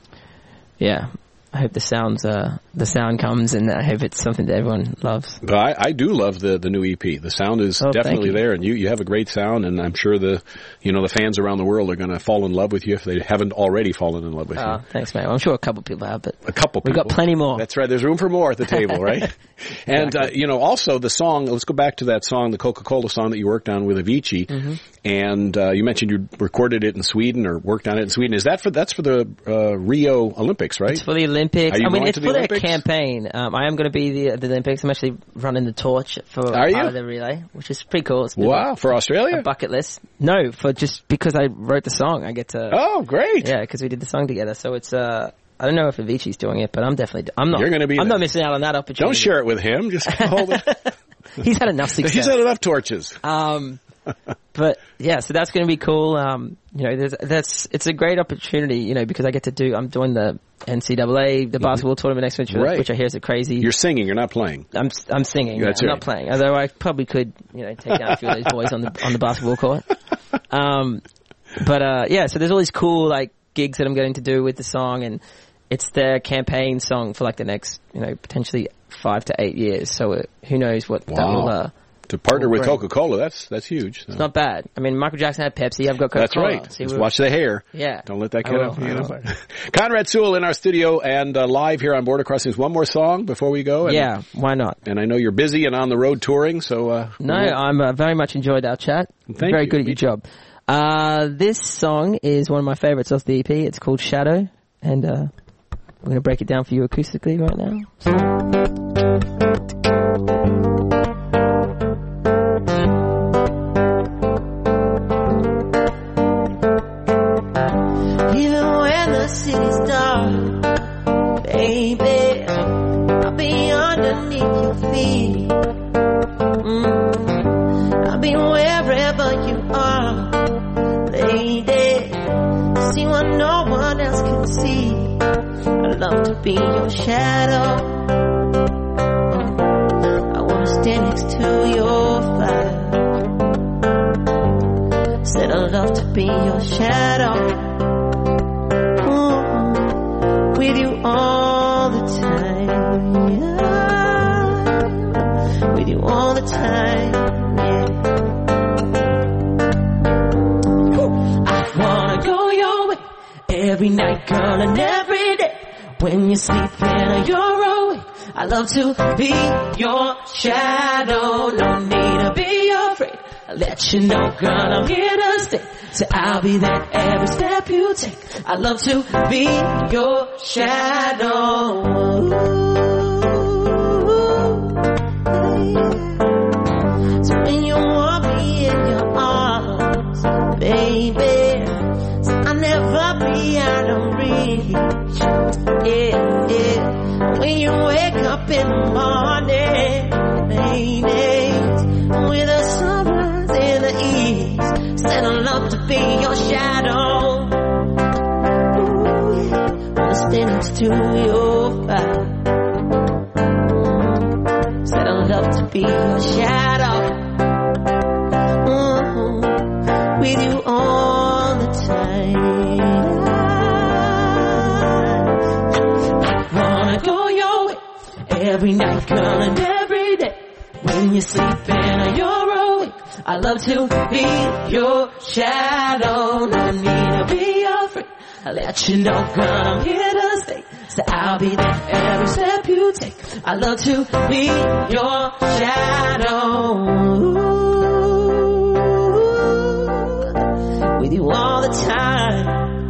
H: yeah, I hope the sounds uh, the sound comes, and I hope it's something that everyone loves.
F: But I, I do love the the new E P. The sound is
H: oh,
F: definitely there, and you you have a great sound, and I'm sure the you know the fans around the world are going to fall in love with you if they haven't already fallen in love with
H: oh,
F: you.
H: Thanks, man. Well, I'm sure a couple people have, but
F: a couple.
H: We've
F: people.
H: got plenty more.
F: That's right. There's room for more at the table, right?
H: Exactly.
F: And uh, you know, also the song. Let's go back to that song, the Coca-Cola song that you worked on with Avicii.
H: Mm-hmm.
F: And uh, you mentioned you recorded it in Sweden or worked on it in Sweden. Is that for that's for the uh, Rio Olympics, right?
H: It's for the Olympics.
F: Are you
H: I mean,
F: going
H: it's
F: to
H: for
F: the
H: their
F: Olympics?
H: campaign. Um, I am going to be the the Olympics. I'm actually running the torch for
F: Are you?
H: part of the relay, which is pretty cool. It's a bit
F: Wow,
H: of
F: for Australia?
H: a bucket list. No, for just because I wrote the song, I get to.
F: Oh, great!
H: Yeah, because we did the song together. So it's uh, I don't know if Avicii's doing it, but I'm definitely. I'm not.
F: You're going to be.
H: I'm
F: there.
H: not missing out on that opportunity.
F: Don't share it with him. Just hold it.
H: He's had enough success.
F: He's had enough torches.
H: Um, but yeah, so that's going to be cool. Um, you know, there's, that's it's a great opportunity. You know, because I get to do. I'm doing the N C double A, the basketball mm-hmm. tournament next week,
F: right.
H: which I hear is a crazy.
F: You're singing. You're not playing.
H: I'm I'm singing.
F: That's
H: I'm
F: right.
H: not playing. Although I probably could, you know, take down a few of those boys on the on the basketball court. Um, but uh, yeah, so there's all these cool like gigs that I'm getting to do with the song, and it's their campaign song for like the next, you know, potentially five to eight years. So uh, who knows what
F: wow.
H: that will. Uh,
F: To partner with
H: great.
F: Coca-Cola, that's that's huge. So.
H: It's not bad. I mean, Michael Jackson had Pepsi. I've got Coca-Cola.
F: That's right.
H: See,
F: Just
H: we're-
F: watch the hair.
H: Yeah.
F: Don't let that
H: I
F: get
H: will,
F: up.
H: I
F: You know.
H: will.
F: Conrad Sewell in our studio and uh, live here on Border Crossings. One more song before we go. And,
H: yeah, why not?
F: And I know you're busy and on the road touring, so... Uh,
H: No,
F: we'll...
H: I'm uh, very much enjoyed our chat.
F: Thank
H: very
F: you.
H: good at
F: Me
H: your job. Uh, this song is one of my favorites off the E P. It's called Shadow, and uh, I'm going to break it down for you acoustically right now. So.
G: Even when the city's dark, baby, I'll be underneath your feet. Mm. I'll be wherever you are, lady. See what no one else can see. I love to be your shadow. I wanna stand next to your fire. Said I love to be your shadow. Mm-hmm. With you all the time, yeah. With you all the time, yeah. I wanna go your way every night, girl, and every day. When you're sleeping or you're awake, I love to be your shadow. No need to be afraid. I'll let you know, girl, I'm here to stay. So I'll be there every step you take. I love to be your shadow. So when you want me in your arms, baby, so I'll never be out of reach. Yeah, yeah. When you wake up in the morning, ladies, with the sunrise in the east, said I love to be your shadow. Ooh, yeah. Wanna stand next to your fire. Said I love to be your shadow. Mm-hmm. With you all the time. I wanna go your way every night, girl, and every day. When you're sleeping or you're awake, I love to be your shadow. No need to be afraid. I'll let you know, girl, I'm here to stay. So I'll be there every step you take. I love to be your shadow. Ooh, with you all the time.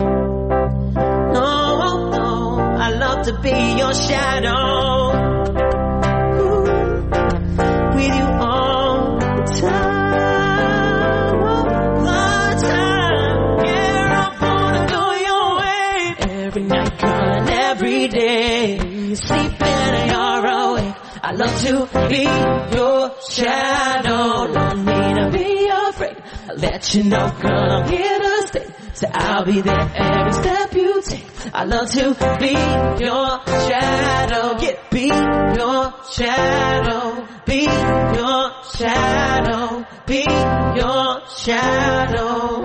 G: No, no, I love to be your shadow. Ooh, with you all the time. All the time. Yeah, I wanna go your way. Every night, girl, and every day. You sleep and you're awake. I love to be your shadow. Don't need to be afraid. I'll let you know, girl, I'm here to stay. So I'll be there every step you take. I love to be your shadow. Get be your shadow. Be your shadow. Be your shadow.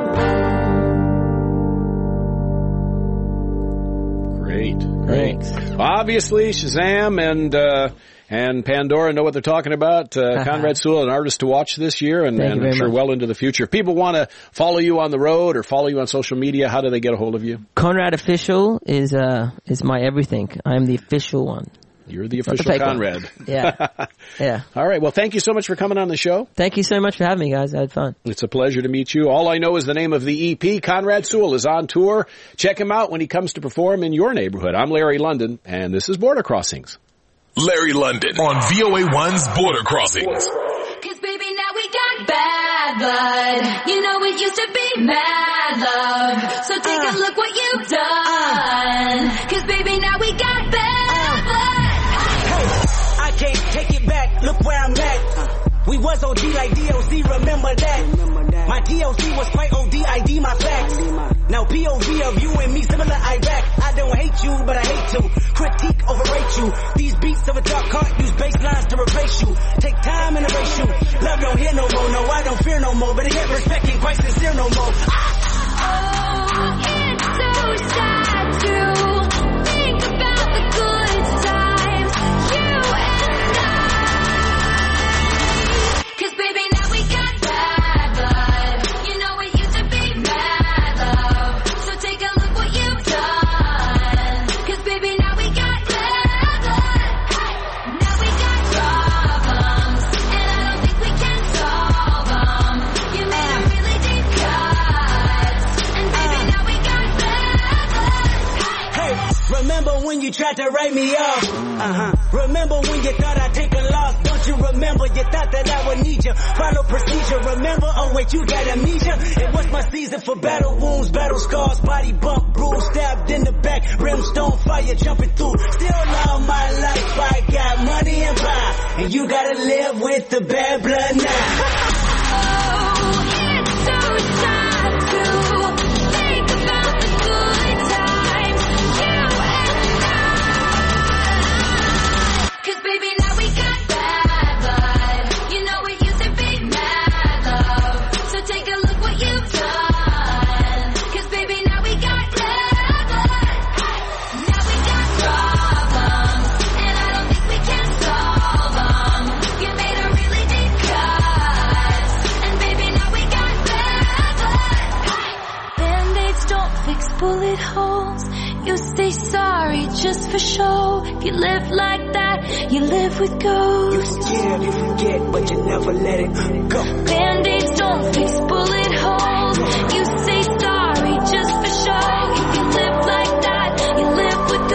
F: Great, great. Obviously, Shazam and uh, and Pandora know what they're talking about. Uh, Conrad Sewell, an artist to watch this year, and, and I'm sure much. well into the future. If people want to follow you on the road or follow you on social media, how do they get a hold of you?
H: Conrad Official is uh is my everything. I'm the official one.
F: You're the official the Conrad.
H: One. Yeah. Yeah.
F: All right. Well, thank you so much for coming on the show.
H: Thank you so much for having me, guys. I had fun.
F: It's a pleasure to meet you. All I know is the name of the E P. Conrad Sewell is on tour. Check him out when he comes to perform in your neighborhood. I'm Larry London, and this is Border Crossings.
J: Larry London on V O A one's Border Crossings.
K: Cause baby, now we got bad blood. You know it used to be mad love. So take uh, a look what you've done. Cause baby, now we got bad blood.
L: I can't take it back, look where I'm at. We was O D like D O C, remember that. My D O C was quite O D, I D my facts. Now P O V of you and me, similar Iraq. I don't hate you, but I hate to critique, overrate you. These beats of a dark heart use bass lines to replace you. Take time and erase you. Love don't hear no more, no, I don't fear no more. But yet respect ain't quite sincere no more.
K: Oh, it's so sad to think about the good times. You and I. Cause baby, now we got bad blood. You know it used to be mad love. So take a look what you've done. Cause baby, now we got bad blood. Now we got problems. And I don't think we can solve them. You made a really deep cut. And baby, now we got bad blood.
L: Hey, remember when you tried to write me off? Uh-huh. Remember when you thought I'd take a loss? Don't you remember? You thought that I would need you. Follow procedure. Remember? Oh wait, you got amnesia. It was my season for battle wounds, battle scars, body bump, bruise, stabbed in the back, brimstone fire jumping through. Still love my life. I got money and power, and you gotta live with the bad blood now.
K: Oh, it's so sad to think about the good times. You and I. Cause baby, now we got bad blood. You know it used to be mad love. So take a look what you've done. Cause baby, now we got bad blood. Now we got problems. And I don't think we can solve them. You made a really deep cut. And baby, now we got bad blood. Band-aids don't fix bullet holes. You say sorry just for show. If you live like that, you live with ghosts.
L: You forgive, you forget, but you never let it go.
K: Band-aids don't fix bullet holes. You say sorry just for show. If you live like that, you live with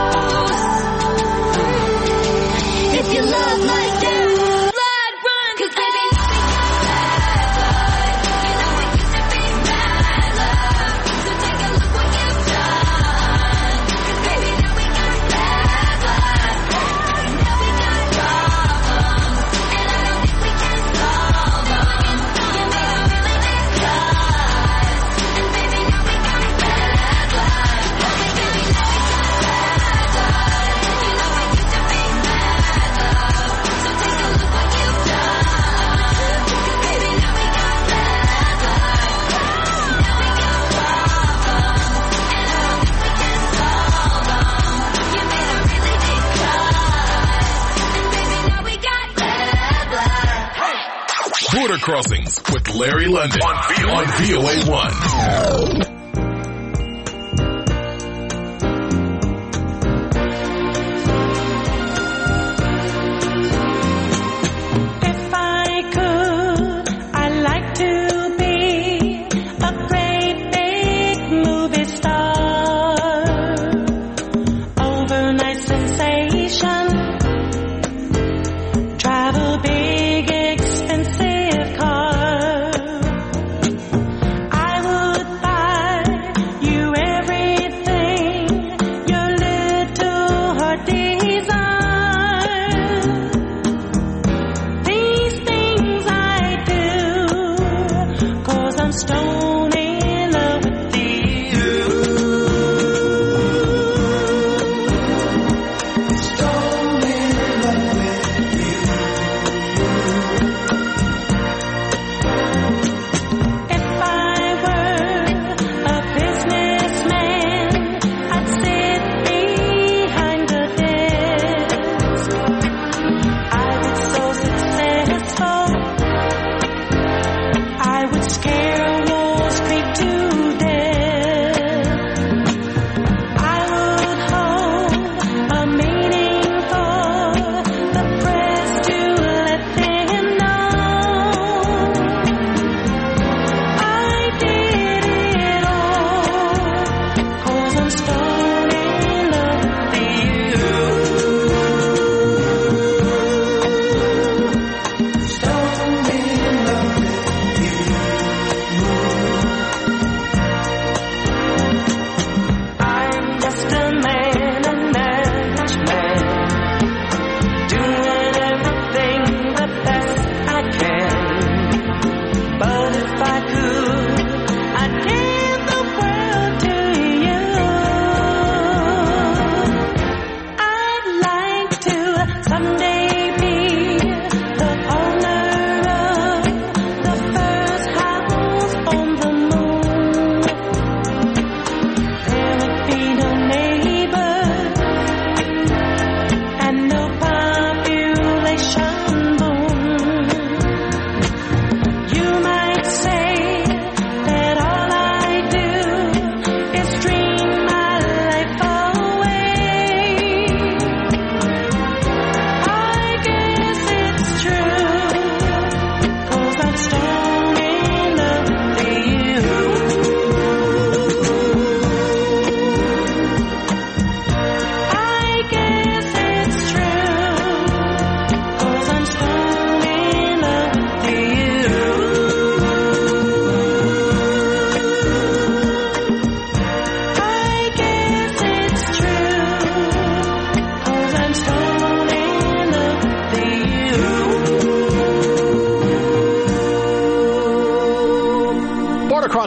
K: ghosts. If you love like that, blood run. Cause baby, now we got bad blood. You know it used to be mad love. So take a look what you've done. Cause baby, now we got bad blood. Now we got problems. And I don't think we can solve them. You made a really deep cut. And baby, now we got bad blood. Cause baby, now we got bad blood. You know it used to be mad love. So take a look what you've done. Cause baby, now we got bad blood. Now we got problems. And I don't think we can solve them. You made a really deep cut. And baby, now we got bad blood.
J: Border Crossings with Larry London on, v- on V O A one.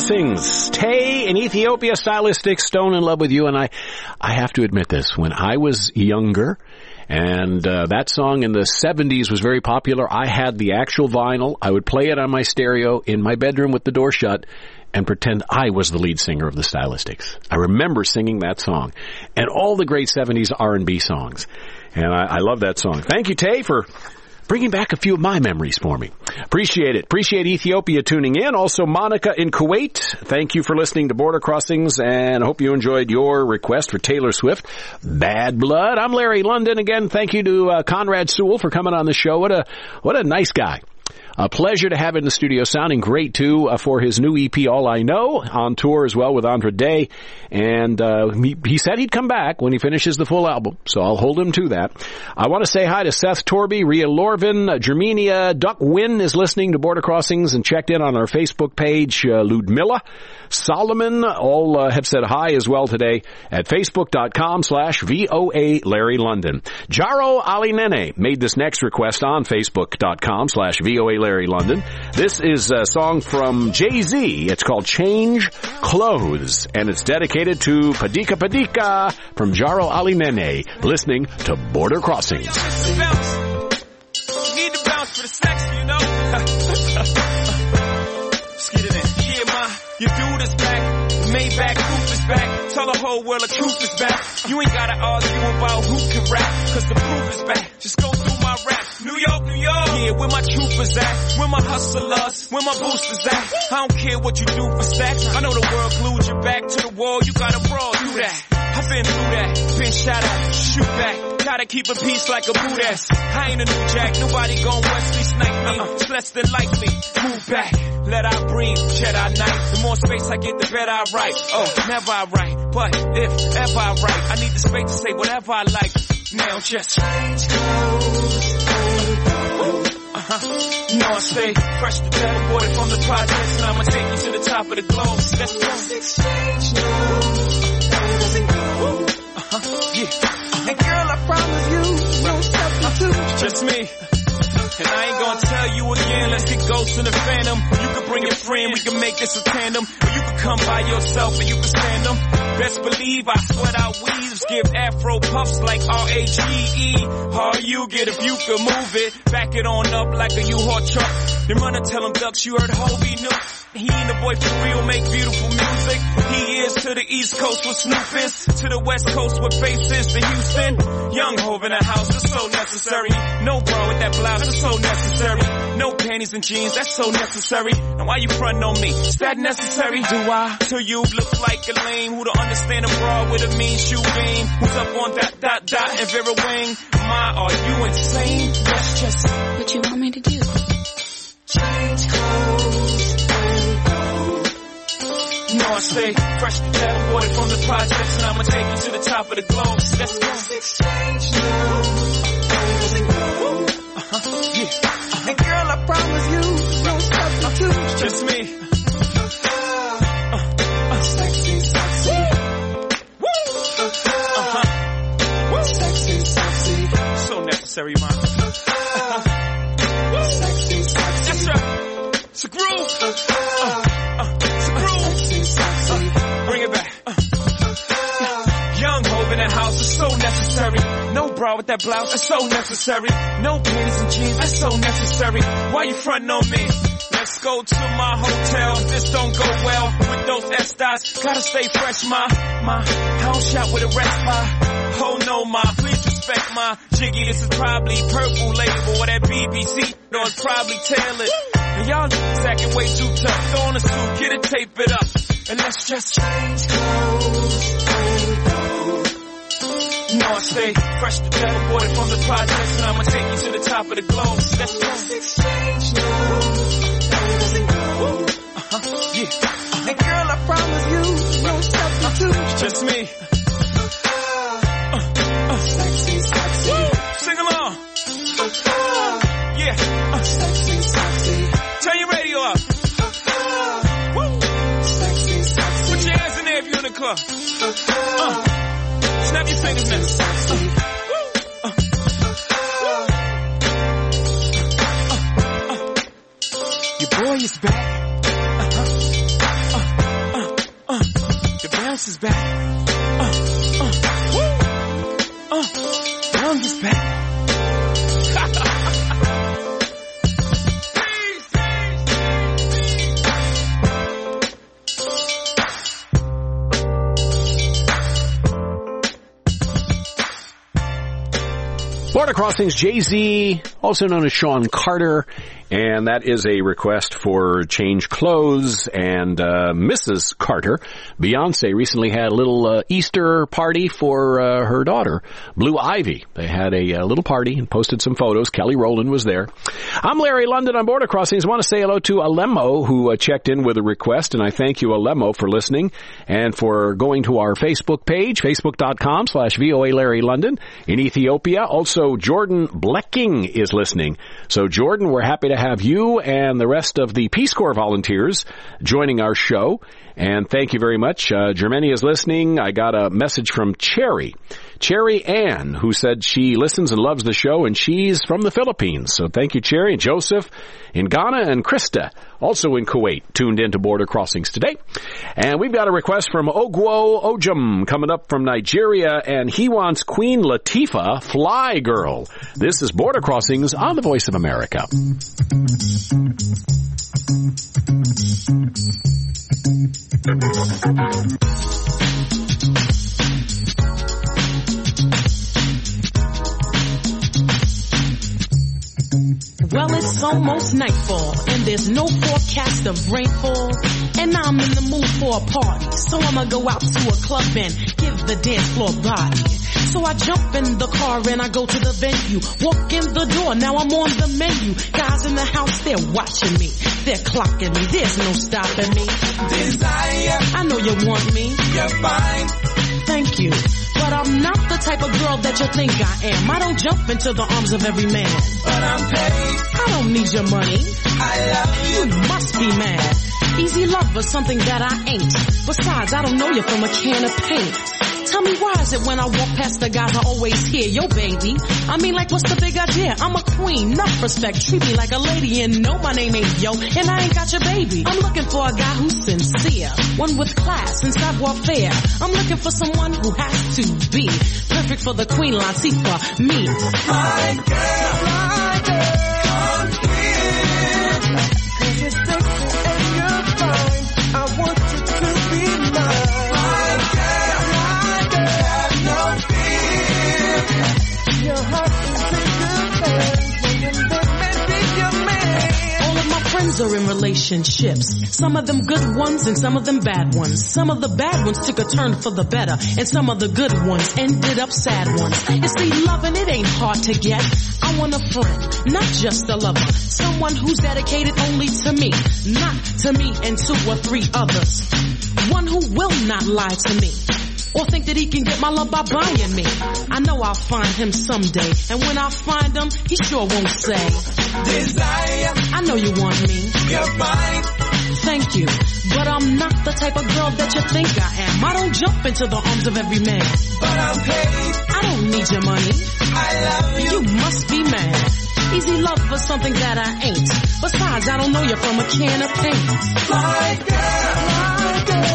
F: Crossings. Tay in Ethiopia, Stylistic, Stone in Love with You. And I, I have to admit this, when I was younger, and uh, that song in the seventies was very popular, I had the actual vinyl. I would play it on my stereo in my bedroom with the door shut and pretend I was the lead singer of the Stylistics. I remember singing that song and all the great seventies R and B songs. And I, I love that song. Thank you, Tay, for bringing back a few of my memories for me. Appreciate it. Appreciate Ethiopia tuning in. Also, Monica in Kuwait, thank you for listening to Border Crossings, and I hope you enjoyed your request for Taylor Swift, Bad Blood. I'm Larry London. Again, thank you to uh, Conrad Sewell for coming on the show. What a what a nice guy. A pleasure to have him in the studio, sounding great, too, uh, for his new E P, All I Know, on tour as well with Andra Day. And uh, he, he said he'd come back when he finishes the full album, so I'll hold him to that. I want to say hi to Seth Torby, Rhea Lorvin, uh, Germania, Duck Wynn is listening to Border Crossings and checked in on our Facebook page, uh, Ludmilla, Solomon, all uh, have said hi as well today at facebook.com slash VOA Larry London. Jaro Alinene made this next request on facebook.com slash VOA Larry London. This is a song from Jay-Z. It's called Change Clothes, and it's dedicated to Padika Padika from Jaro Alinene, listening to Border Crossings.
M: You need to bounce for the sex, you know. Let's get it in. Yeah, ma, your dude is back. Maybach roof is back. Tell the whole world the truth is back. You ain't gotta argue about who can rap, cause the proof is back. Just go through my rap. New York, New York. Yeah, where my troopers at? Where my hustlers? Where my boosters at? I don't care what you do for stacks. I know the world glued your back to the wall. You gotta brawl through that. I've been through that. Been shot at. Shoot back. Gotta keep a peace like a boot ass. I ain't a new jack. Nobody gon' Wesley snipe me. Uh-uh. It's less than likely. Move back. Let I breathe. Jedi Knight. The more space I get, the better I write. Oh, never I write. But if ever I write, I need the space to say whatever I like. Now just change clothes. Uh-huh. You know I stay fresh to death, aborted from the projects, and I'ma take you to the top of the globe. Let's go. Exchange no. Uh-huh. Yeah. And girl, I promise you, no substitute. Just me. And I ain't gonna tell you again, let's get Ghost in the Phantom. You can bring your friend, we can make this a tandem. Or you can come by yourself and you can stand them. Best believe I sweat out weaves, give afro puffs like R A G E. How you get if you can move it, back it on up like a U-Haul truck. Then run and tell them ducks you heard Hobie knew. He and the boy for real make beautiful music. He is to the East Coast with Snoop is, to the West Coast with Faith is to Houston. Young Hov in the house, that's so necessary. No bra with that blouse, that's so necessary. No panties and jeans, that's so necessary. Now why you frontin' on me? Is that necessary? Do I? To you look like a lame who don't understand a bra with a mean shoe game. Who's up on that dot dot and Vera Wang? My, are you insane? That's just what you want me to do. Change clothes. You know I stay fresh to death, aborted from the projects, and I'ma take you to the top of the globe. Let's go. Exchange now. Uh-huh. Yeah. Uh-huh. And girl, I promise you, no substitute. Uh, just me. Uh, uh, sexy, sexy. Woo! Uh-huh. Woo! Sexy, sexy. So necessary, man. Uh-huh. Sexy, sexy. That's right. It's a groove. Uh, uh, it's a groove. Bring it back. Uh. Young Hov in the house is so necessary. No bra with that blouse, that's so necessary. No panties and jeans, that's so necessary. Why you frontin' on me? Let's go to my hotel. This don't go well with those Estes. Gotta stay fresh, ma. Ma, I don't shop with a rest by. Oh no, ma, please respect my jiggy. This is probably purple label or that B B C. No, it's probably tailored. And y'all niggas acting way too tough. Throw on a suit, get it, tape it up. And let's just change clothes. You know I stay fresh to death, aborted from the projects, and I'ma take you to the top of the globe. Let's go. Exchange now. Uh-huh. Yeah. Uh-huh. And girl, I promise you, no substitute. It's just me. Uh, uh. Sexy, sexy. Woo! Sing along. Uh, yeah. Uh. Sexy, sexy. Turn your radio up. If you're in the club, uh, snap your fingers now. Uh, uh, uh, uh, uh. Your boy is back. Uh-huh. Uh, is back. Uh, uh, woo. Uh, Young is back.
F: Border Crossings, Jay-Z, also known as Sean Carter, and that is a request for change clothes. And uh, Missus Carter, Beyonce, recently had a little uh, Easter party for uh, her daughter, Blue Ivy. They had a, a little party and posted some photos. Kelly Rowland was there. I'm Larry London on Border Crossings. I want to say hello to Alemo, who uh, checked in with a request, and I thank you, Alemo, for listening and for going to our Facebook page, facebook.com slash VOA Larry London. In Ethiopia, also Jordan Blecking is listening. So, Jordan, we're happy to have you and the rest of the Peace Corps volunteers joining our show. And thank you very much. Uh, Germany is listening. I got a message from Cherry. Cherry Ann, who said she listens and loves the show, and she's from the Philippines. So thank you, Cherry. And Joseph in Ghana, and Krista, also in Kuwait, tuned into Border Crossings today. And we've got a request from Ogwo Ojum coming up from Nigeria, and he wants Queen Latifah, Fly Girl. This is Border Crossings on the Voice of America.
N: Well, it's almost nightfall, and there's no forecast of rainfall. And I'm in the mood for a party, so I'ma go out to a club and give the dance floor body. So I jump in the car and I go to the venue. Walk in the door, now I'm on the menu. Guys in the house, they're watching me. They're clocking me, there's no stopping me. Desire, I know you want me. You're fine. Thank you. But I'm not the type of girl that you think I am. I don't jump into the arms of every man. But I'm paid. I don't need your money. I love you. You must be mad. Easy love is something that I ain't. Besides, I don't know you from a can of paint. Tell me, why is it when I walk past the guys I always hear, yo baby? I mean, like, what's the big idea? I'm a queen, enough respect, treat me like a lady, and no, my name ain't yo, and I ain't got your baby. I'm looking for a guy who's sincere, one with class and savoir-faire. I'm looking for someone who has to be perfect for the Queen Latifah, me. My girl, my girl, come here, 'cause you're sexy and you're fine. I want you to be mine. Your heart is in good hands, when you let me be your man. All of my friends are in relationships. Some of them good ones and some of them bad ones. Some of the bad ones took a turn for the better, and some of the good ones ended up sad ones. You see, loving it ain't hard to get. I want a friend, not just a lover. Someone who's dedicated only to me, not to me and two or three others. One who will not lie to me, or think that he can get my love by buying me. I know I'll find him someday, and when I find him, he sure won't say desire. I know you want me. You're fine. Thank you, but I'm not the type of girl that you think I am. I don't jump into the arms of every man. But I'm paid. I don't need your money. I love you. You must be mad. Easy love for something that I ain't. Besides, I don't know you from a can of paint. My girl, my girl.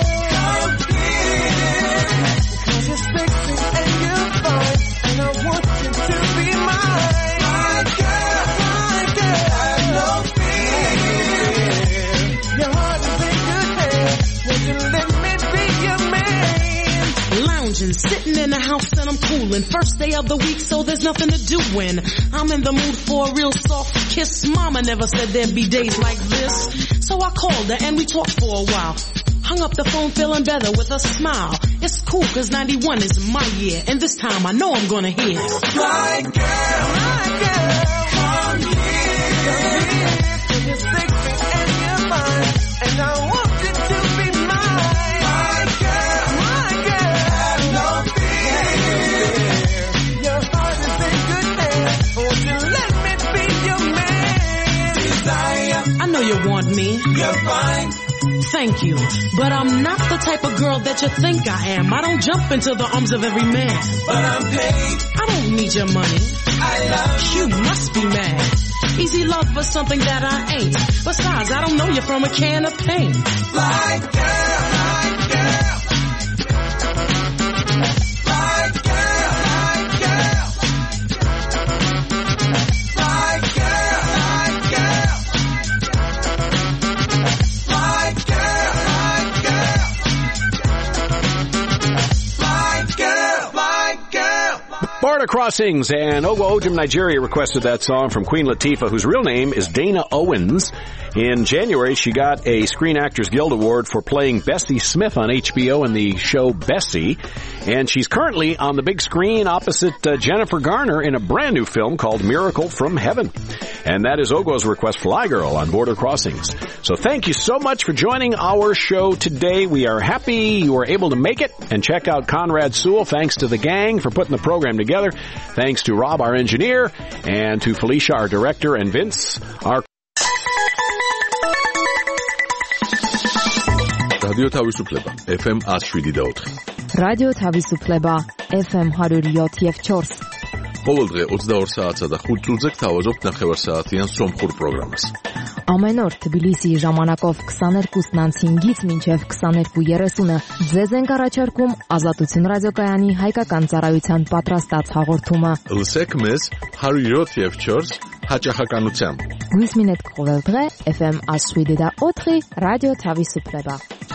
N: You're sexy and you're fine, and I want you to be mine. My girl, my girl, I know fear. Your heart is in good hands, won't you let me be your man? Lounging, sitting in the house and I'm coolin'. First day of the week, so there's nothing to do when I'm in the mood for a real soft kiss. Mama never said there'd be days like this, so I called her and we talked for a while. Hung up the phone feeling better with a smile. It's cool cause ninety-one is my year, and this time I know I'm gonna hear my girl, my girl, come here. Cause you're sexy and you're fine, and I want you to be mine. My girl, my girl, have no fear. Your heart is in good hands, won't you let me be your man? Desire, I know you want me. You're fine. Thank you, but I'm not the type of girl that you think I am. I don't jump into the arms of every man. But I'm paid. I don't need your money. I love you. You must be mad. Easy love for something that I ain't. Besides, I don't know you from a can of paint. My girl, my girl.
F: Border Crossings, and Ogo Ojim Nigeria requested that song from Queen Latifah, whose real name is Dana Owens. In January, she got a Screen Actors Guild Award for playing Bessie Smith on H B O in the show Bessie. And she's currently on the big screen opposite uh, Jennifer Garner in a brand new film called Miracle from Heaven. And that is Ogo's request, Fly Girl on Border Crossings. So thank you so much for joining our show today. We are happy you were able to make it. And check out Conrad Sewell. Thanks to the gang for putting the program together. Thanks to Rob, our engineer, and to Felicia, our director, and Vince, our...
A: Radio Tavisupleba, F M one oh seven point four.
O: Radio Tavisupleba, F M one oh seven point four.
A: ყოველდღე ოცდაორ საათსა და ხუთ წუთზე გთავაზობთ ნახევარსაათიან სომხურ პროგრამას.
O: Ամեն օր Թբիլիսիի ժամանակով քսաներկուսն հինգից մինչև քսաներկու երեսունը ձեզ ենք առաջարկում Ազատություն ռադիոկայանի հայկական ծառայության պատրաստած հաղորդումը.
A: Լսեք մեզ one oh seven point four հաճախականությամբ.
O: Գույս մինետ կողել դղե F M one oh seven point four Radio Tavisupleba.